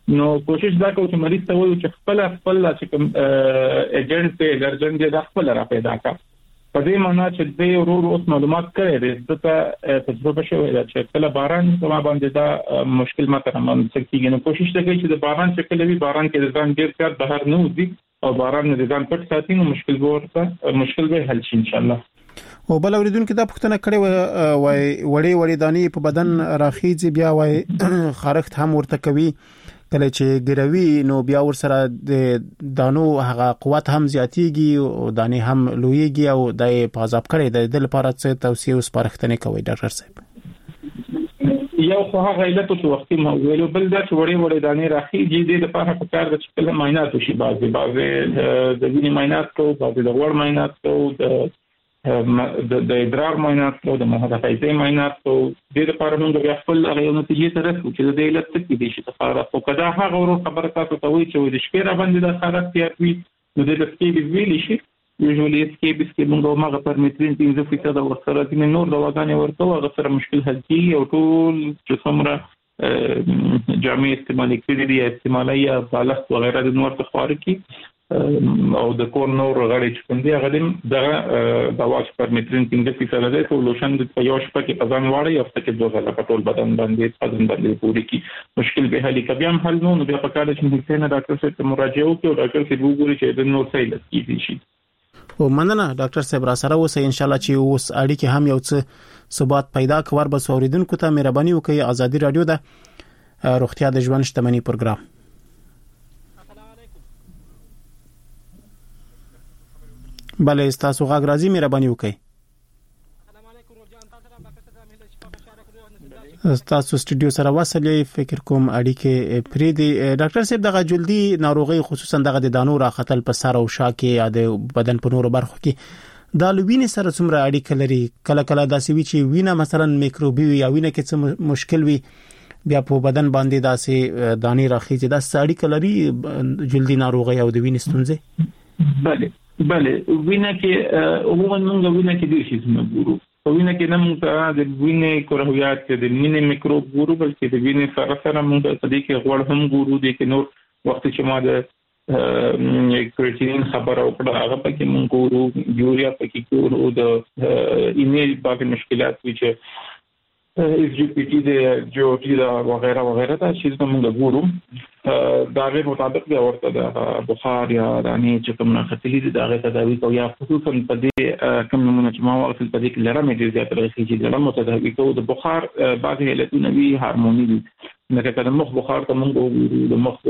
نو کوشش دا کوو چې مریض ته وایو چې خپل خپل چې کوم ایجنټ ته ګرځن دې د خپل را پیدا کا په دې معنی چې دې ورو اوس معلومات کړي دې ته تجربه شوی دا چې کله باران سما باندې دا مشکل ماته هم سکیږي نو کوشش وکړئ چې د باران چې کله وی باران کې د ځان ډیر کار بهر نه وځي او باران نه ځان پټ ساتي نو مشکل ورته مشکل به حل شي ان شاء الله. او بل اوریدونکو دا پوښتنه کړې وای وړې وړې دانی په بدن راخیږي بیا وای خارښت هم ورته کوي کله چې ګروي نو بیا ور سره د دانو هغه قوت هم زیاتیږي او دانی هم لویږي او د پازاب کړي د لپاره څه توصيه او سپارښتنه کوي ډاکټر صاحب؟ یو خو هغه علت او وختي مو ویلو بل دا چې وړې وړې دانی راخیږي د لپاره په کار د چې کله معاینات وشي بعضي بعضي د وینې معاینات کوو بعضي د غوړ معاینات کوو د د د ادرار معاینات کوو د محافظتي معاینات کوو د لپاره موږ بیا خپل هغه نتیجې ته رسو چې د علت څه دي چې تفاره او کدا هغه ورو خبره تاسو ته وایي چې د شپې را باندې د خارښت تیار وي نو د سکیب ویل شي یوزولي سکیب کې موږ ماغه پرمیترین پنځه فیصد ورسره د نور دواګانې ورته هغه سره مشکل حل کیږي او ټول چې څومره جامع استعمال کړي دي استعمالي یا بالښت وغیرہ د نور تخوار کی او د کور نور غړي چې کوم دی هغه د دوا چې پرمیترین پنځه فیصد ده ټول لوشن د یو شپه کې اذان واړي او فتکه دوه غلا په ټول بدن باندې بدن باندې پوری کی مشکل به حل کبي هم حل نو بیا په کار چې موږ څنګه ډاکټر صاحب ته مراجعه وکړو او ډاکټر صاحب وګوري چې د نور څه علت کیږي شي. او مننه ډاکټر صاحب را سره اوسه ان شاء الله چې اوس اړیکه هم یو څه ثبات پیدا کوي بس اوریدونکو ته مهرباني وکړئ. ازادي رادیو د روغتیا د ژوند شتمنۍ پروګرام. بله تاسو غاګ راځي مهرباني وکړئ. تاسو سټوډیو سره وصلې فکر کوم اړیکه پری دی. ډاکټر صاحب دغه جلدی ناروغي خصوصا دغه د دانو راختل په سر او شا کې یا د بدن په نورو برخو کې د لوینې سره څومره اړیکه لري؟ کله کله داسې وی چې وینه مثلا میکروبي یا وینه کې څه مشکل وي بیا په بدن باندې داسې دانی راخیږي دا اړیکه لري جلدی ناروغي او د وینې ستونزې؟ بله بله وینه کې عموما موږ وینه کې ډیر شي زموږ وینه کې نه موږ د وینې کرویات د وینې میکروب ګورو بلکې د وینې سره سره موږ په دې کې غوړ هم ګورو د کې نور وخت چې ما د کریټینین خبره وکړه هغه پکې موږ ګورو یوریا پکې ګورو د ایمیل باندې مشکلات وي چې اس جی پی ټي د جو ټي دا وغیرہ وغیرہ دا چې موږ ګورو دا غیر مطابق دی ورته د بخار یا رانی چې کوم نه خطري دي دا غیر تداوی کوي یا خصوصا په دې کوم نمونه چې ما وقت په دې کې لرم دې زیات راځي چې لرم متداوی کوي د بخار بعضی علتونه وی هارموني دي لکه د مخ بخار ته موږ ګورو د مخ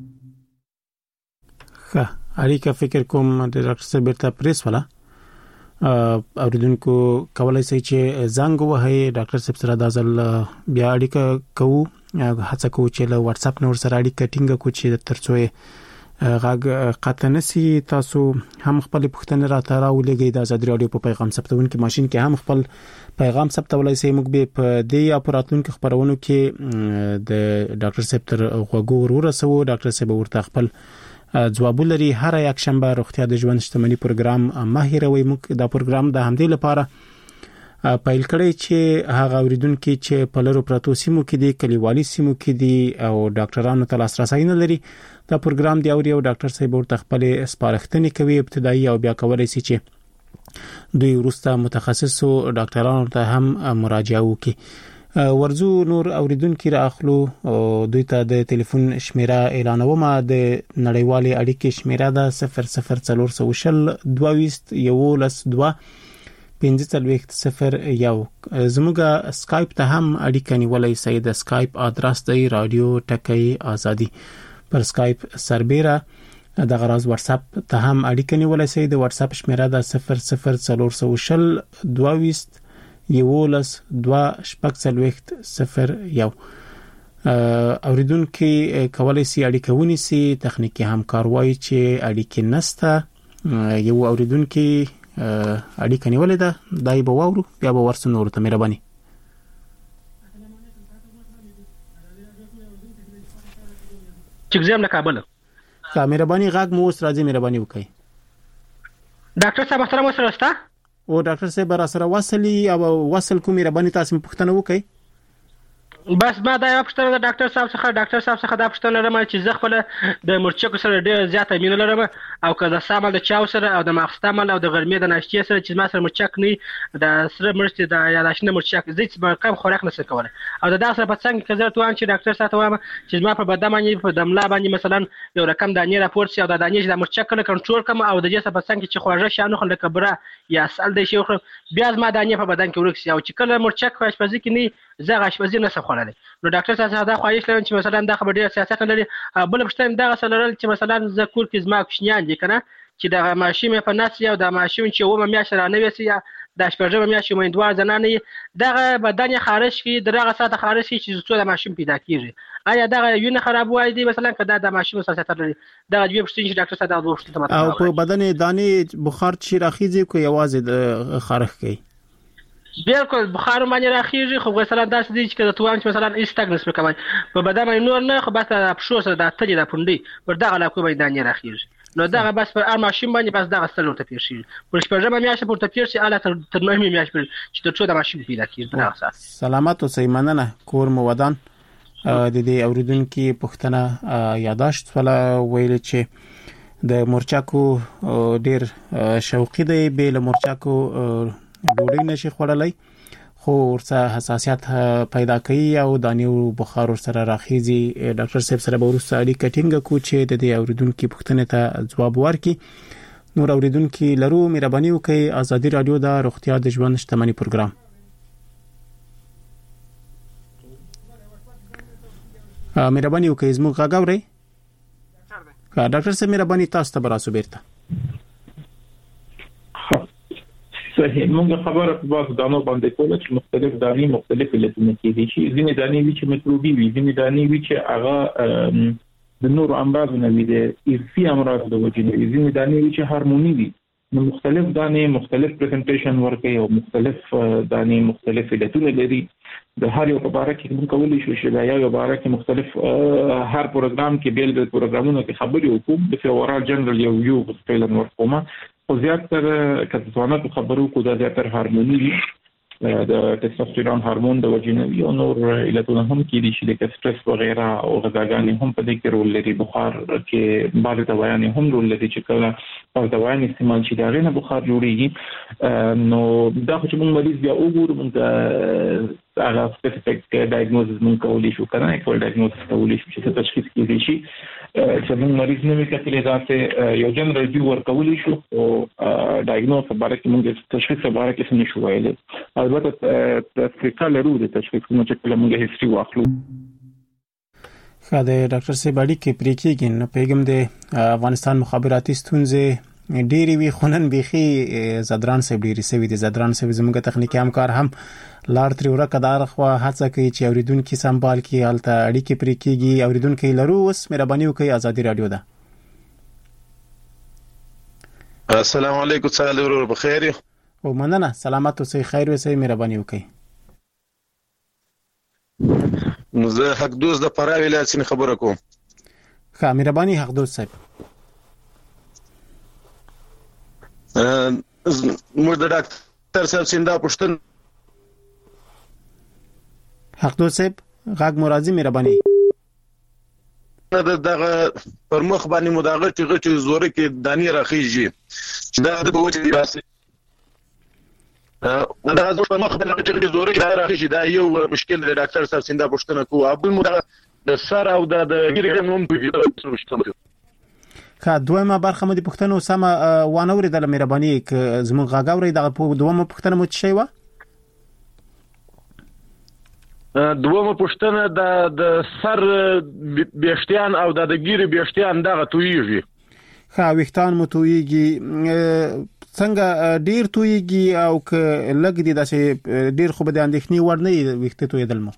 ښه اړیکه فکر کوم د ډاکټر صاحب ته پریس ولا اوریدونکو کولای شي چې زنګ وهي ډاکټر صاحب سره د ځل بیا اړیکه کوو هڅه کوو چې له واتس اپ نور سره اړیکه ټینګه کوو چې ترڅو غاګ قطنسي تاسو هم خپل پښتنه را تراولېږي د آزاد رادیو په پیغام ثبتونکو ماشين کې هم خپل پیغام ثبتولای شي موږ به په دې اپراتونکو خبرونو کې د ډاکټر صاحب تر غوږو ورسو ډاکټر صاحب ورته خپل ځواب لري. هر یک شنبه روغتیا د ژوند شتمنۍ پروګرام ماهروي موږ دا پروګرام د همدې لپاره پایل کړی چې هغه اوریدونکو چې په لرو پروتو سیمو کې دي کلیوالي سیمو کې دي او ډاکټرانو ته لاسرسي نه لري دا پروګرام دی او یو ډاکټر صاحب ورته خپل سپارښتنې کوي ابتدایي او بیا کولای شي چې دوی ورسته متخصصو ډاکټرانو ته هم مراجعه وکړي. ورزو نور اوریدونکو راخلو او دوی ته د ټلیفون شمیره اعلانوم د نړیوالې اړیکې شمیره ده صفر صفر څلور سو شل دوه یو لس دوه پنځه څلوېښت صفر یو. زموږه سکایپ ته هم اړیکه نیولای شئ. د سکایپ ادرس دی رادیو ټکی ازادي پر سکایپ سربېره د غراز واتس اپ ته هم اړیکه نیولای شئ. د واتس اپ شمیره ده صفر صفر څلور سو شل دوه یولس دوه شپږ څلوېښت صفر یو. اوریدونکو کولای شي اړیکه ونیسي تخنیکی همکار وایي چې اړیکه نسته یو اوریدونکو اړیکه نیولې ده دای به وورو بیا به ورسره نور ته مهرباني. چګزم له کابل کا مهرباني غاګ مو اوس راځي مهرباني وکړئ. ډاکټر صاحب سره مو سره ستا او ډاکټر صاحب را سره وصلي او وصل کوم مهرباني تاسو پوښتنه وکړئ. بس ما دا یو پوښتنه د ډاکټر صاحب څخه ډاکټر صاحب څخه دا پوښتنه لرم چې زه خپل د مرچکو سره ډېر زیاته مینه لرم او که د سامل د چاو سره او د ماخستامل او د غرمې د ناشتې سره چې ما سره مرچک نه د سره مرچ د یاداشنه مرچک زه چې کم خوراک نشم کولای او د دا سره په څنګه کې زه توان چې ډاکټر صاحب وایم چې ما په بدن باندې په دملا باندې مثلا یو رقم دانې راپور شي او د دانې د مرچک کله کنټرول کم او د دې سره په څنګه چې خواږه شانو خل کبره یا سال د شي خو بیا ما دانې په بدن کې ورک شي او چې کله مرچک په اشپزي کې نه زه غشپزي نه سخولای نو ډاکټر صاحب دا خواهش لرم چې مثلا دا خبر ډیر سیاست لري بل پښتون دا سره چې مثلا ز کور کې زما کوشنیان دي کنه چې د ماشوم په ناس یو د ماشوم چې و مې میاشت رانه وسی د شپږم میاشت مېندوار زنانه دغه بدن خارج کی دغه ساته خارج کی چې څو د ماشوم پیدا کیږي آیا دغه یو نه خراب وای دی مثلا کدا د ماشوم سره لري دا دوی پښتون چې ډاکټر صاحب دا دوه پښتون او په بدن دانې بخار چې راخیږي کو یوازې د خارج کوي بالکل بخار باندې راخیږي خو مثلا داسې دي چې توان چې مثلا ایستګنس وکوي په بدن باندې نور نه خو بس د پښو سره د تلې د پوندې پر دغه لا کومه دانې راخیږي نو دغه بس پر ار ماشین باندې بس دغه ستلو ته پیښي پر شپږم میاشت پر ته پیښي اله تر تر نهمه میاشت چې د څو د ماشین پیدا کیږي دغه اساس سلامات اوسئ مننه کور مو ودان د دې اوریدونکو پښتنه یاداشت ولا ویل چې د مرچاکو ډیر شوقي دی به له مرچاکو ډوډۍ نشي خوړلای خو ورڅ حساسیت پیدا کوي او دانیو بخار سره راخیزي ډاکټر صاحب سره به ورسره اړیکه ټینګه کو چې د دې اوریدونکو پوښتنې ته جواب ورکړي نور اوریدونکو لرو مهرباني وکړئ ازادي رادیو دا روغتیا د ژوند شتمنۍ پروګرام مهرباني وکړئ زموږ غاګوري ډاکټر صاحب مهرباني تاسو ته براسو بیرته صحیح موږ خبره په باب دانو باندې کوله چې مختلف دانې مختلف علتونه کېږي چې ځینې دانې وی چې میکروبي وي ځینې دانې وی چې هغه د نور امراض نه وي د ارثي امراض د وجې نه وي ځینې دانې وی چې هارموني وي نو مختلف دانې مختلف پریزنټیشن ورکوي او مختلف دانې مختلف علتونه لري د هر یو په اړه کې موږ کولای شو چې دا یو په اړه کې مختلف هر پروګرام کې بیل بیل پروګرامونه کې خبرې وکړو د اورال جنرال یو یو په فعلا ورکومه خو زیاتره کتابونو خبرو کو دا زیاتره هارموني دي د ټستوستيرون هورمون د وجې یو نور علتونه هم کې دي چې د سټرس وغیرہ او غذاګانې هم په دې کې رول لري بخار کې بعض دوايانې هم رول لري چې کله په دوايانې استعمال شي دا غینه بخار جوړیږي نو دا چې موږ مریض بیا وګورو موږ هغه سپیسیفیک ډایګنوزس موږ کولی شو کنه کول ډایګنوزس کولی شو چې تشخیص کیږي شي چې موږ مریض نه وکړي دا یو جنرال ویو ورکولی شو او ډایګنوز په اړه کې موږ تشخیص په اړه کې څه نشو ویلي البته تفریقه لرو د تشخیص نو چې کله موږ هیستوري واخلو خدای ډاکټر سیباړي کې پرې کېږي نو پیغام د افغانستان مخابراتي ستونزې ډېری وی خونن بيخي زدران سیب ډېری سوي دي زدران سیب زموږه تخنیکی همکار هم لار تر ورکه دار خو هڅه کوي چې اوریدونکو سمبال کې حالت اړیکې پرې کېږي اوریدونکو لرو اوس مهرباني وکړئ ازادي رادیو ده السلام علیکم تعالی ورور بخیر او مننه سلامت اوسئ خیر اوسئ مهرباني وکړئ نو زه حق دوز د پراوی لاسین خبره کوم ښه مهرباني حق دوز صاحب موږ د ډاکټر صاحب سیندا پښتون حق دوز صاحب غاګ مرادي مهرباني دا دغه پر مخ باندې مداغه چې غټي زوره کې دانی راخیږي دا د بوجي راسي دا د پر مخ باندې چې غټي زوره کې راخیږي دا یو مشکل دی ډاکټر صاحب سیندا پښتنه کو ابل مداغه د سر او د ګریګن هم په ویډیو شته کا دویمه برخه مې پښتنو سم وانه ورېدل مهرباني ک زموږ غاګوري دغه په دومره پښتنه مو شي وا دومره پښتنه د د سر بیشتیان او د ګیری بیشتیان دغه تویږي ښه وختان مو تویږي څنګه ډیر تویږي او ک لګ دي داسې ډیر خو به د اندېښنې وړ نه وخت تویدل مو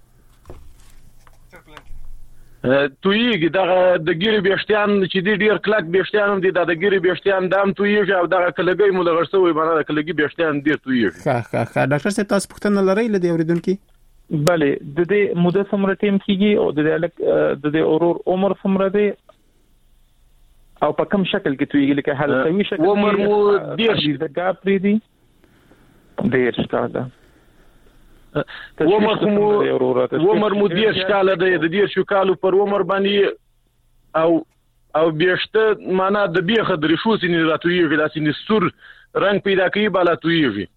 تویږي دغه د ګیری بیشتیان چې دی ډیر کلک بیشتیان هم دي د ګیری بیشتیان دام تویږي او دغه کلګي مو لغړسوي باندې د کلګي بیشتیان ډیر تویږي ښه ښه ښه ډاکټر صاحب تاسو پوښتنه لرئ لدی اوریدونکو بله د دې موده څومره ټیم کیږي او د دې د دې اورور عمر څومره دی او په کوم شکل کې تویږي لکه حالتوي شکل عمر مو ډیر د ګاپري دي ډیر ستاسو عمر مو عمر مو ډیر شکاله دی د ډیر شکالو پر عمر باندې او او بیشته معنا د بیخه درې شو سینې راتویږي داسې نستور رنگ پیدا کوي بالا تویږي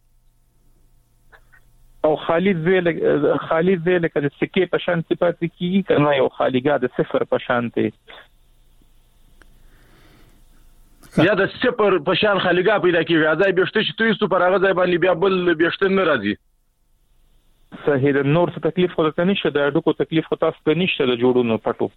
او خالی زیل خالی زیل کله سکه په شان صفات کیږي کنه یو خالیګه د صفر په شان دی یا د صفر په شان خالیګه پیدا کیږي ځای بیشته چې تویستو پر هغه ځای باندې بیا بل بیشته نه راځي صحیح د نور څه تکلیف خو ته نشته د اډوکو تکلیف خو تاسو ته نشته د جوړونو پټو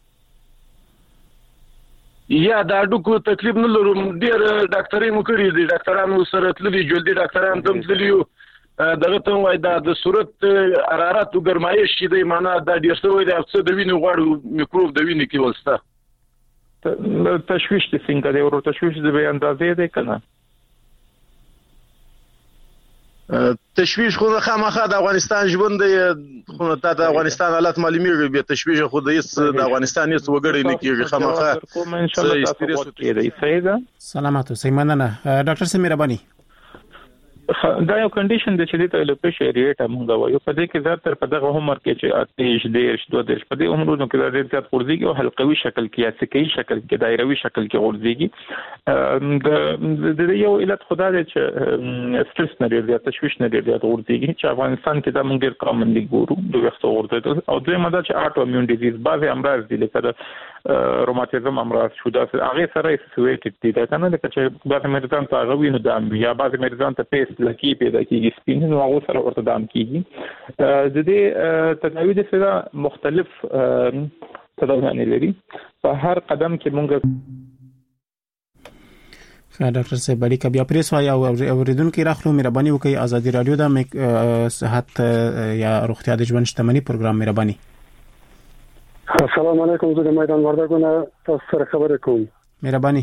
یا د اډوکو تکلیف نه لرم ډیر ډاکټرې مو کړی دي ډاکټرانو سره تللي جلدي ډاکټران تم تللي دغه ته وای دا د صورت حرارت او ګرمایش شي د معنا د ډیر څه د افسد د وینې غوړ میکروب د وینې کې ولسته تشویش د څنګه دی ورو تشویش د به اندازې دی کنه تشویش خو خامخا د افغانستان ژوند دی خو د افغانستان حالت معلومیږي به تشویش خو د هیڅ د افغانستان هیڅ وګړي نه کیږي خامخا کوم ان شاء الله تاسو کېږي صحیح ده سلامات اوسئ مننه ډاکټر سمیر ربانی دا یو کنډیشن د چې د لوپیش ایریټ موږ وایو په دې کې زیاتره په دغه عمر کې چې آتش دیش دوه دیش په دې عمرونو کې د ډېر زیات غورځيږي او حلقوي شکل کې یا سکهي شکل کې دایروي شکل کې غورځيږي د یو علت خدای دی چې سټرس نه لري یا تشویش نه لري د غورځيږي چې افغانستان کې دا موږ ډېر کامنلی ګورو د وختو غورځېدل او دوی مده چې اټو ایمون ډیزیز بعضي امراض دي لکه روماتیزم امراض شو دا هغه سره اسوسییټډ دي دا کنه لکه چې بعضي مریضان ته هغه وینو د یا بعضي مریضان ته پیس لکی پیدا کیږي سپین نو هغه سره ورته دام کیږي د دې تداوی د سره مختلف تداوی لري په هر قدم کې مونږ ډاکټر صاحب اړیکه بیا پریس وای او اوریدونکو راخلو مهرباني وکړئ ازادي رادیو د صحت یا روغتیا د ژوند شتمنۍ پروګرام مهرباني السلام علیکم زه د میدان وردګونه تاسو سره خبرې کوم مهرباني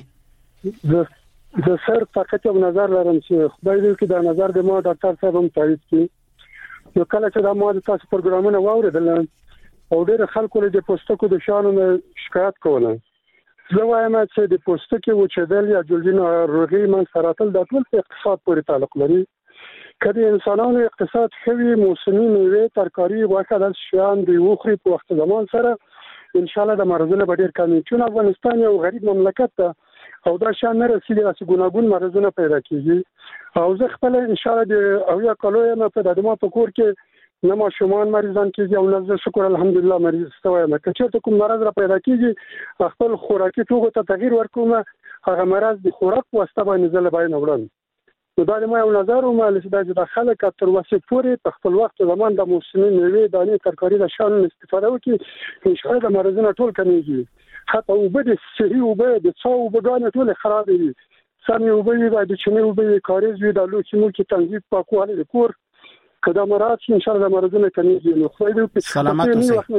زه د سر فقط یو نظر لرم چې خدای دې کې دا نظر د ما ډاکټر صاحب هم تایید کړي نو کله چې دا ما د تاسو پروګرامونه واوریدل او ډېر خلکو له د پوسټکو د شانو شکایت کوله زه وایم چې د پوسټکو وچېدل یا جلدینو روغي من سراتل د ټول اقتصاد پورې تعلق لري کله انسانانو اقتصاد خوي موسمي میوه ترکاری واخه د شیان دی وخري په وخت زمان سره ان شاء الله د مرزونه به ډیر کمی چون افغانستان یو غریب مملکت ده او دا شان نه رسیدي چې ګوناګون مرزونه پیدا کیږي او زه خپل ان شاء الله د او یا کلو یم په دمو په کور کې نه ما شومان مریضان کیږي او نه شکر الحمدلله مریض استوي نه کچې ته کوم مرز را پیدا کیږي خپل خوراکي توغو ته تغییر ورکوم هغه مرز د خوراک واسطه باندې زله باندې وړم نو دا د ما یو نظر او مال چې د خلک تر وسه پورې په خپل وخت زمان د موسمي میوه دانې ترکاری د شان استفاده وکړي ان شاء الله د مرزونه ټول کمیږي حتی او به د صحي او به د څو وبګان ټول خراب دي سمي او به د چني او به کاریز وي د لوکي ملک تنظیم پاکواله د کور کدا مراد ان شاء الله د مرزونه کمیږي نو خو دې سلامات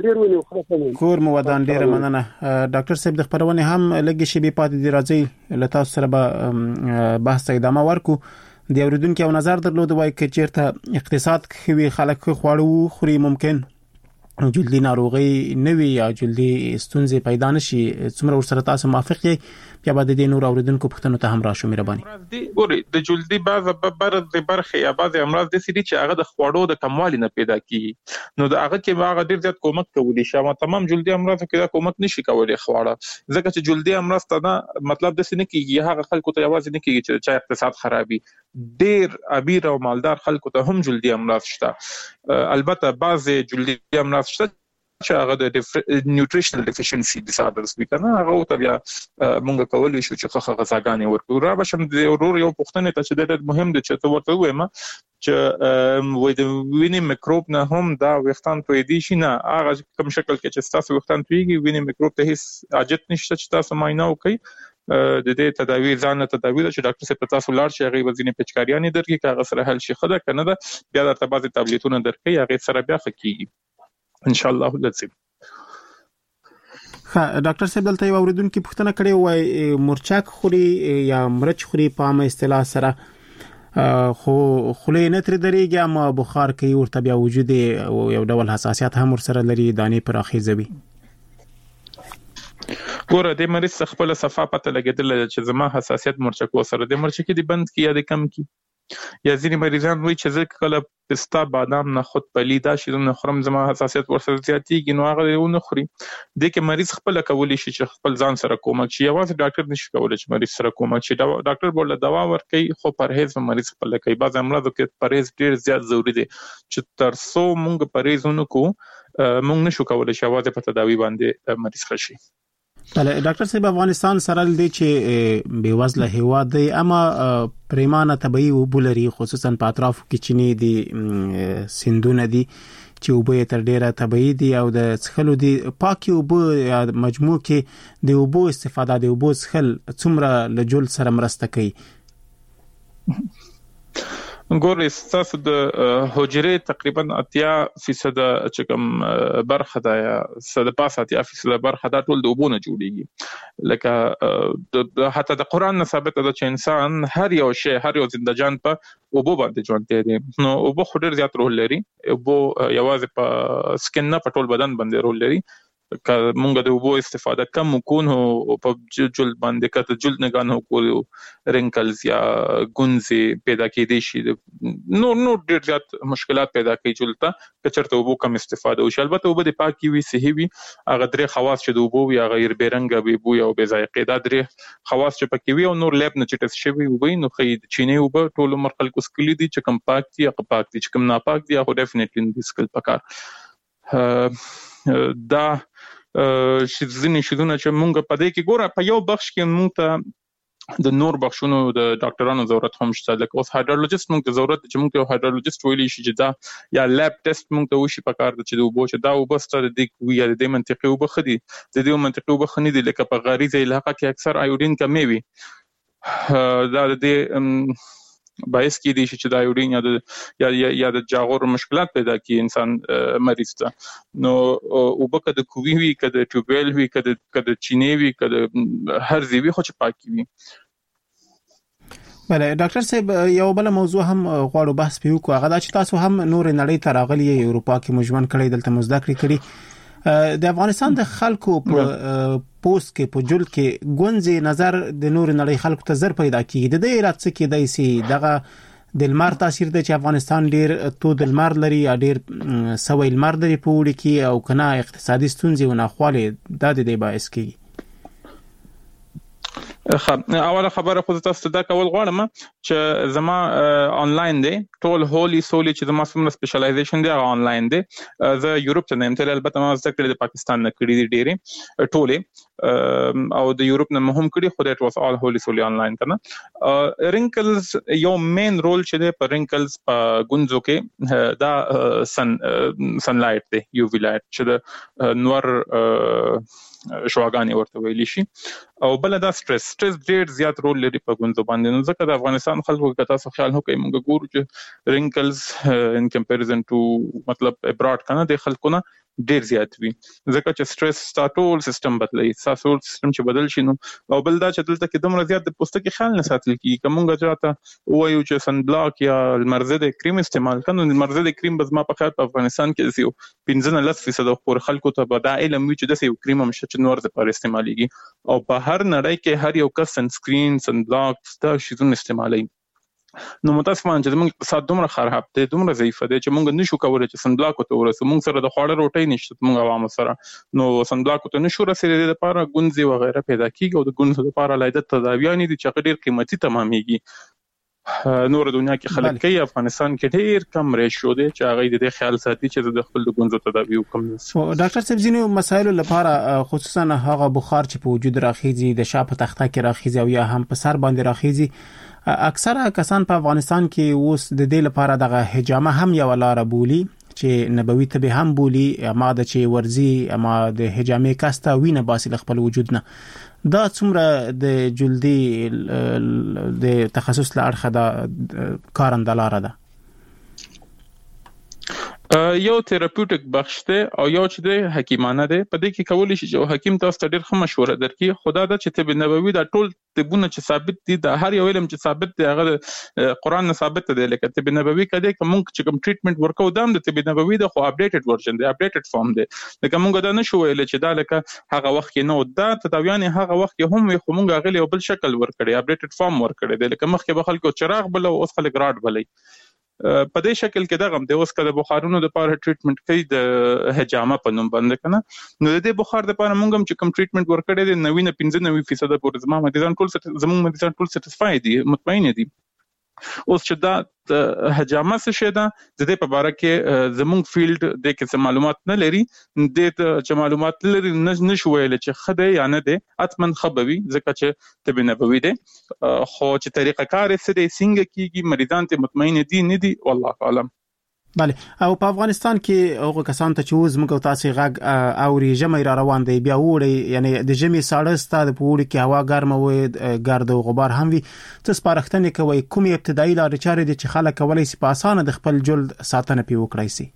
اوسئ کور مو ودان ډیر مننه ډاکټر صاحب د خبرونه هم لګي شي به پاتې دی راځي لته سره به بحث ادامه ورکو د اوریدونکو یو نظر درلود وای چې چیرته اقتصاد خوي خلک خواړو خوري ممکن جلدی ناروغي نوي یا جلدی ستونزې پیدا نشي څومره ورسره تاسو موافق یې بیا به د نور اوریدونکو پښتنو ته هم راشو مهرباني دي ګوري د جلدی بعض بر د برخه یا بعض امراض د سړي چې هغه د خوړو د کموالي نه پیدا کیږي نو د هغه کې هغه ډیر زیات کومک کوي شامه تمام جلدی امراض کې دا کومک نشي کولای خواړه ځکه چې جلدی امراض ته مطلب د سینې کې هغه خلکو ته یوازې نه کیږي چې اقتصاد خرابي ډیر امیر او مالدار خلکو ته هم جلدی امراض شته البته بعض جلدی امراض شته چې هغه د نیوټریشنل ډیفیشنسي ډیساردرز وی کنه هغه ته بیا مونږ کولای شو چې خخه غذاګانې ورکړو را بشم د ورور یو پښتنه ته چې ډېر مهم دي چې ته ورته وایم چې وې د ویني میکروب نه هم دا وختان تویدي شي نه هغه کوم شکل کې چې تاسو وختان تویږي ویني میکروب ته هیڅ حاجت نشته چې تاسو معاینه وکړئ د دې تداوی ځان ته تداوی چې ډاکټر صاحب تاسو لاړ شي هغه وزینې پچکاریانې درکې کاغذ سره حل شي خدای کنه دا بیا درته بعضی ټابلیټونه درکې هغه سره بیا خکېږي ان شاء الله لازم ها ډاکټر صاحب دلته یو اوریدونکو پوښتنه کړې وای مرچک خوري یا مرچ خوري په عامه اصطلاح سره خو خلې نه تر درېږي اما بخار کوي ورته بیا وجود یو ډول حساسیت هم ورسره لري دانې پر اخیزوي ګوره د مریض خپل صفه پته لګیدل چې زما حساسیت مرچکو سره د مرچکي دی بند کی یا د کم کی یا ځینې مریضان وایي چې زه کله پستا بادام نه خود پلی دا شي نه خورم زما حساسیت ورسره زیاتېږي نو هغه ونه خوري. د کې مریض خپل کولی شي چې خپل ځان سره کومک شي. یوازې ډاکټر نشي کولای چې مریض سره کومک شي. ډاکټر بوله دوا ورکوي خو پرهیز مریض خپل کوي. بعض امراضو کې پرهیز ډیر زیات ضروری دی چې تر څو مونږ پرهیز ونکو مونږ نشو کولای چې یوازې په تداوی باندې مریض خشي. بله ډاکټر صاحب افغانستان سره د چې بیوزله هیواد دی اما پریمانه طبي اوبه لري خصوصا په اطرافو کې چینی دي سیندونه دي چې اوبه تر ډیره طبيعي دي او د څښلو دي پاکي اوبه یا مجموع کې د اوبو استفاده د اوبو څښل څومره له جول سره مرسته کوي؟ ګورې ستاسو د حجرې تقریبا اتیا فیصد چې کوم برخه ده یا د پاسه اتیا فیصد برخه ده ټول د اوبو نه جوړیږي. لکه حتی د قرآن نه ثابته ده چې انسان هر یو شی هر یو زنده جان په اوبو باندې ژوند دی. نو اوبو خو ډېر زیات رول لري. اوبو یوازې په سکن نه په ټول بدن باندې رول لري. که مونږ د اوبو استفاده کم وکړو په جلد باندې کته جلد نه غانو کو رینکلز یا ګونځي پیدا کېدي شي نو نو ډېر زیات مشکلات پیدا کوي جلد ته که چېرته اوبو کم استفاده وشي. البته اوبه د پاکي وي صحي وي هغه درې خواص چې د اوبو وي هغه غیر بیرنګ وي بو یا بې ذایقې دا درې خواص چې پکې وي او نور لیب نه چې ټیسټ شوی وي نو خې د چینه اوبه ټول عمر خلکو سکلي دي چې کم پاک دي یا پاک دي چې کم ناپاک دي هغه ډیفینټلی د سکل پکار دا شزنی شذونه چې مونږ په دې کې ګوره په یو بخش کې مونږ ته د نور بخښونو د ډاکټرانو ضرورت هم شته. لکه اوس هایدرولوژیست مونږ ته ضرورت چې مونږ ته هایدرولوژیست ویلی شي چې دا یا لیب ټیسټ مونږ ته وشي په کار د چې د اوبو چې دا اوبه ستاسو د دې یا د منطقي اوبه خدي د دې منطقي اوبه خني دي لکه په غریزه علاقه کې اکثر ایودین کمی وي دا د دې باعث کې دي چې د ایودین یا د یا یا د جاغور مشکلات پیدا کوي انسان مریض ته. نو اوبه کده کوي وي کده ټیوبویل وي کده کده چینه وي کده هر ځای خو چې پاکي وي. بله ډاکټر صاحب یو بل موضوع هم غواړو بحث پیو کو هغه دا چې تاسو هم نور نړۍ ته راغلي اروپا کې مجمن کړی دلته مزده کړی د افغانستان د خلکو په پوسټ کې په جل کې ګونځي نظر د نور نړۍ خلکو ته زر پیدا کیږي. د دې علت څه کې دی سي دغه د لمر تاثیر دی چې افغانستان ډیر تو د لمر لري یا ډیر سوي لمر لري په وړي کې او کنه اقتصادي ستونزې او ناخواله د دې باعث کیږي. اوله خبره خو تاسو ته دا کول غواړم چې زما آنلاین دی ټول هولي سولي چې زما سمره سپیشلایزیشن دی آنلاین دی. زه یورپ ته نیم تل البته ما زده کړې د پاکستان نه کړې دي ډېرې ټوله او د یورپ نه مهم کړې خو دیٹ واز اول هولي سولي آنلاین کنه. رینکلز یو مین رول چې دی په رینکلز په ګونځو کې دا سن سن لایټ دی یو وی لایټ چې د نور شواګانی ورته ویلی شي او بل دا سټرس سټرس ډېر زیات رول لري په ګونځو باندې. نو ځکه د افغانستان خلکو کې تاسو خیال وکړئ موږ ګورو چې رینکلز ان کمپیریزن ټو مطلب ابراډ کنه د خلکو نه ډېر زیات وي ځکه چې سټرس ټول سیستم بدلوي تاسو سیستم چې بدل شي نو او بل دا چې دلته کې دومره زیات د پوستکي خیال نه ساتل کیږي کومه ځاته وایو چې سن بلاک یا المرزد کریم استعمال کنه المرزد کریم بس ما په خاطر په افغانستان کې زیو پنځه نه لس فیصد خو خلکو ته به دا علم وي چې د یو کریم هم چې نور د پر استعماليږي او په هر نړۍ کې هر یو کس سن سکرین سن بلاک ستا شیزونه استعمالوي. نو متاسفانه چې موږ اقتصاد دومره خراب دی دومره ضعیف دی چې موږ نشو کولای چې سن بلاک ته ورسو. موږ سره د خوړه روټي نشته موږ عوام سره نو سن بلاک ته نشو رسیدل د لپاره ګونځي و غیره پیدا کیږي او د ګونځو لپاره لایده تداویانی دي چې ډېر قیمتي تمامېږي. نور دنیا کې خلک کوي افغانستان کې ډېر کم ریشو دی چې هغه د خیال ساتي چې د خپل ګونځو تداوی وکم. ډاکټر صاحب ځینو مسایلو لپاره خصوصا هغه بخار چې په وجود راخیږي د شاپ تخته کې راخیږي او یا هم په سر باندې راخیږي اکثره کسان په افغانستان کې اوس د دې لپاره دغه حجامه هم یو لار بولی چې نبوي طب هم بولی اما د چې ورزي اما د حجامې کاسته وینه باسي خپل وجود نه دا څومره د جلدي د تخصص له اړخه دا کارندلاره ده. یو تھراپیوټیک بخش دی او یو چې دی حکیمانه دی. په دې کې کولی شي چې حکیم تاسو ته ډېر ښه مشوره درکړي. خدا دا چې طب نبوي دا ټول طبونه چې ثابت دي، د هر یو علم چې ثابت دی هغه قرآن نه ثابت دی. لکه طب نبوي کده کوم چې کوم ټریټمنټ ورکو دا د طب نبوي د خو اپډیټډ ورژن دی، اپډیټډ فارم دی. لکه موږ دا نشو ویل چې دا لکه هغه وخت کې نو دا تداویان هغه وخت کې هم خو موږ غلي بل شکل ورکړي، اپډیټډ فارم ورکړي دی. لکه مخکې به خلکو چراغ بل او اوس خلک راډ بلې. په دې شکل کې دغه د اوس کله بخارونو د پاره ټریټمنټ کوي د حجامه په نوم باندې کنه. نو د دې بخار د پاره موږ هم چې کوم ټریټمنټ ورکړی دی نوینه پنځه نوي فیصد پورې زما مریضان ټول زموږ مریضان ټول سټیسفای دي، مطمئن دي. اوس چې دا حجامه څه شي ده د دې په باره کې زموږ فیلډ د کې معلومات نه لري. د چې معلومات لري نشو ویل چې خدای یا نه دی اتمن خبوي ځکه چې طب نبوي دی. خو چې طریقه کار یې څه دی څنګه کیږي مریضان ته مطمئن دي نه دي والله اعلم. بله او په افغانستان کې هغه کسان ته چې وز موږ تاسو غږ او ژمي را روان دی بیا وړي، یعنی د ژمي ساړه ستاد په وړي کې هوا ګرمه وي، ګرد او غبار هم وي، څه سپارښتنه کوي کوم ابتدایي لارې چارې دي چې خلک کولای شي په اسانه د خپل جلد ساتنه پی وکړي سي؟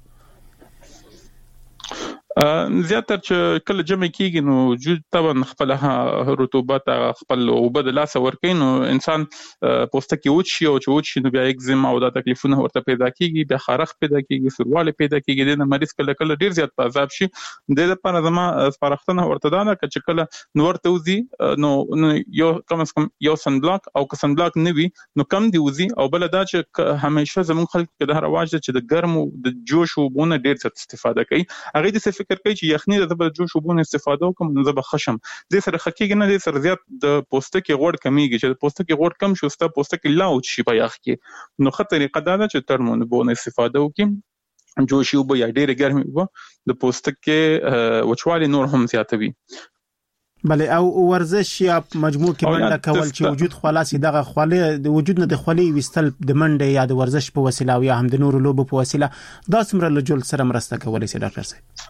زیاتر چې کله جمع کیږي نو وجود طبعا خپل رطوبت خپل اوبه د لاس ورکې نو انسان پوستکی وچ شي او چې وچ شي نو بیا اگزیما او د تکلیفونه ورته پیدا کیږي، بیا خارخ پیدا کیږي، سرواله پیدا کیږي. د مریض کله کله ډیر زیات په عذاب شي. د لپاره زما سپارښتنه ورته ده چې کله نور ته وزي نو یو کم از کم یو سن بلاک او که سن بلاک نه وي نو کم دی وزي. او بل دا چې همیشه زموږ خلک کې د رواج چې د ګرمو د جوش وبونه ډیر څه استفاده کوي. هغه د فکر کوي چې یخني د بل جوش وبونه استفاده وکم نو زه به خشم. د سره حقیقت نه د سره زیات د پوستکی غوړ کمیږي. چې د پوستکی غوړ کم شو ستا پوستکی لاوت شي په یخ کې نو خطر طریقه دا چې ترمون بونه استفاده وکم. جوش وب یا ډیر ګرمي وب د پوستکی وچوالي نور هم زیاتوي. بله او ورزش یا مجموع کې منډه کول چې وجود خلاصي دغه خولې د وجود نه د خولې وستل د منډه یا د ورزش په وسیله او یا هم د نورو لوبو په وسیله دا څومره له جلد سره مرسته کولای شي ډاکټر صاحب؟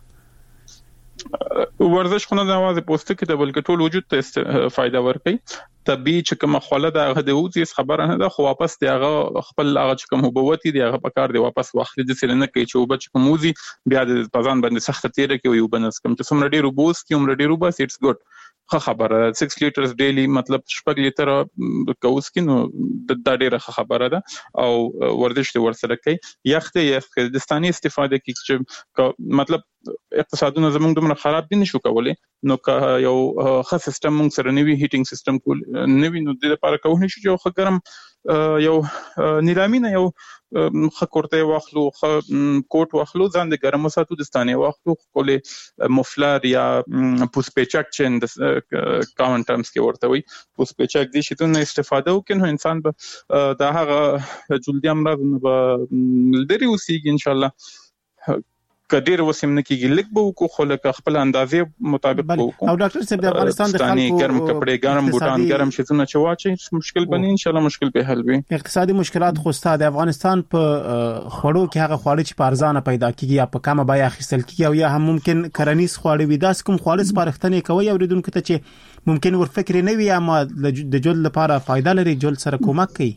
ورزش خو نه د اواز پوستکی ته بلکې ټول وجود ته فائدہ ورکوي. طبي چې کوم خوله د هغه د وځي خبره نه ده خو واپس دی هغه خپل هغه چې کوم وبوتي دی هغه په کار دی واپس واخلي. د سره نه کوي چې وب چې کوم وځي بیا د پزان باندې سخت تیر کوي او بنس کوم چې څومره ډیر وبوس کی عمر ډیر وبس اټس ګډ خه خبره. سکس لیټرز ډیلی مطلب شپږ لیټر کوس کی نو د ډیره خبره ده. او ورزش دی ورسره کوي یخته یخ د ستاني استفاده کوي چې مطلب اقتصادونه زموږ دومره خراب دي نشو کولای نو که یو ښه سیستم موږ سره نوي هیټینګ سیستم کول نوي نو د لپاره کوو نشو چې خو ګرم یو نیلامینه یو خکورته واخلو خ کوټ واخلو ځان د ګرم وساتو د ستانه واخلو کولې مفلر یا پوسپیچک چین د کامن ټرمز کې ورته وي پوسپیچک دي چې تونه استفاده وکړو انسان به د هغه جلدی امراض نه به لري وسیږي ان شاء الله. کډیر وسیم نه کیږي لیک به کو خو لکه خپل اندازې مطابق کو او ډاکټر صاحب د افغانستان د خلکو ګرم کپڑے ګرم بوتان ګرم شتونه چواچي مشکل بني ان شاء الله مشکل به حل وي. اقتصادي مشکلات خو ستاسو د افغانستان په خړو کې هغه خواړه چې په ارزانه پیدا کیږي یا په کمه بیه اخیستل کیږي او یا هم ممکن کرنیز خواړه وي داس کوم خواړه سپارښتنه کوي اوریدونکو ته چې ممکن ور فکر نه وي اما د جلد لپاره فائدہ لري جلد سره کومک کوي؟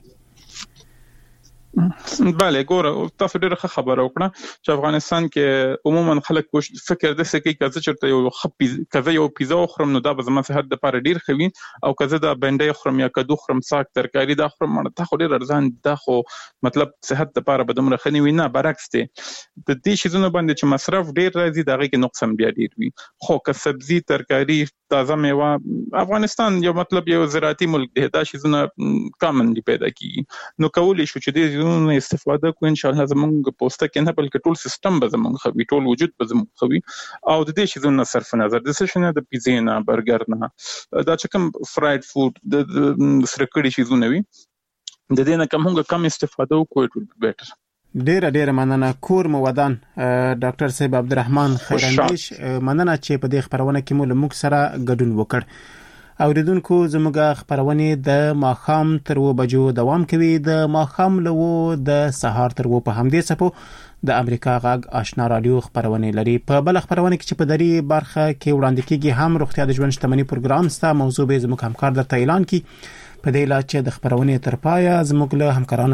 بله ګوره تاسو ډیره ښه خبره وکړه چې افغانستان کې عموما خلک فکر د سکی کزه چرته یو خپي کزه یو پیزا خورم نو دا به زما صحت لپاره ډیر خوي او کزه دا بنډي خورم یا کدو خورم ساک ترکاری دا خورم ته خو ډیر ارزان دا خو مطلب صحت لپاره به دومره خني وي نه برعکس دی. د دې شیزونه باندې چې مصرف ډیر راځي دغه کې نقصان بیا ډیر وي. خو که سبزی ترکاری تازه میوه افغانستان یو مطلب یو زراعتي ملک دی دا شیزونه کامنلی پیدا کیږي نو کولی شو چې دې نو استفاده کو ان شاء الله زمونږ پوسټ کې نه بلکې ټول سیستم به زمونږ خوي ټول وجود به زمونږ خوي او د دې شي زونه صرف نظر د سشنه د پیزا نه برګر نه دا چې کوم فرایډ فود د سره کړي شي زونه وي د دې نه کوم کم استفاده وکړو ټول بیٹر. ډیره ډیره مننه کور مو ودان ډاکټر صاحب عبدالرحمن خیراندیش مننه چې په دې خبرونه کې مو لمک سره ګډون وکړ. اوریدونکو زموږه خبرونه د ماخام تر و بجو دوام کوي د ماخام لو د سهار تر و په همدې صفو د امریکا غاګ آشنا رادیو خبرونه لري. په بل خبرونه کې چې په دری برخه کې وړاندې کیږي هم روغتیا د ژوند شتمنۍ پروګرام ستا موضوع به زموږ همکار درته اعلان کی په دې لا چې د خبرونه تر پایا زموږ له همکارانو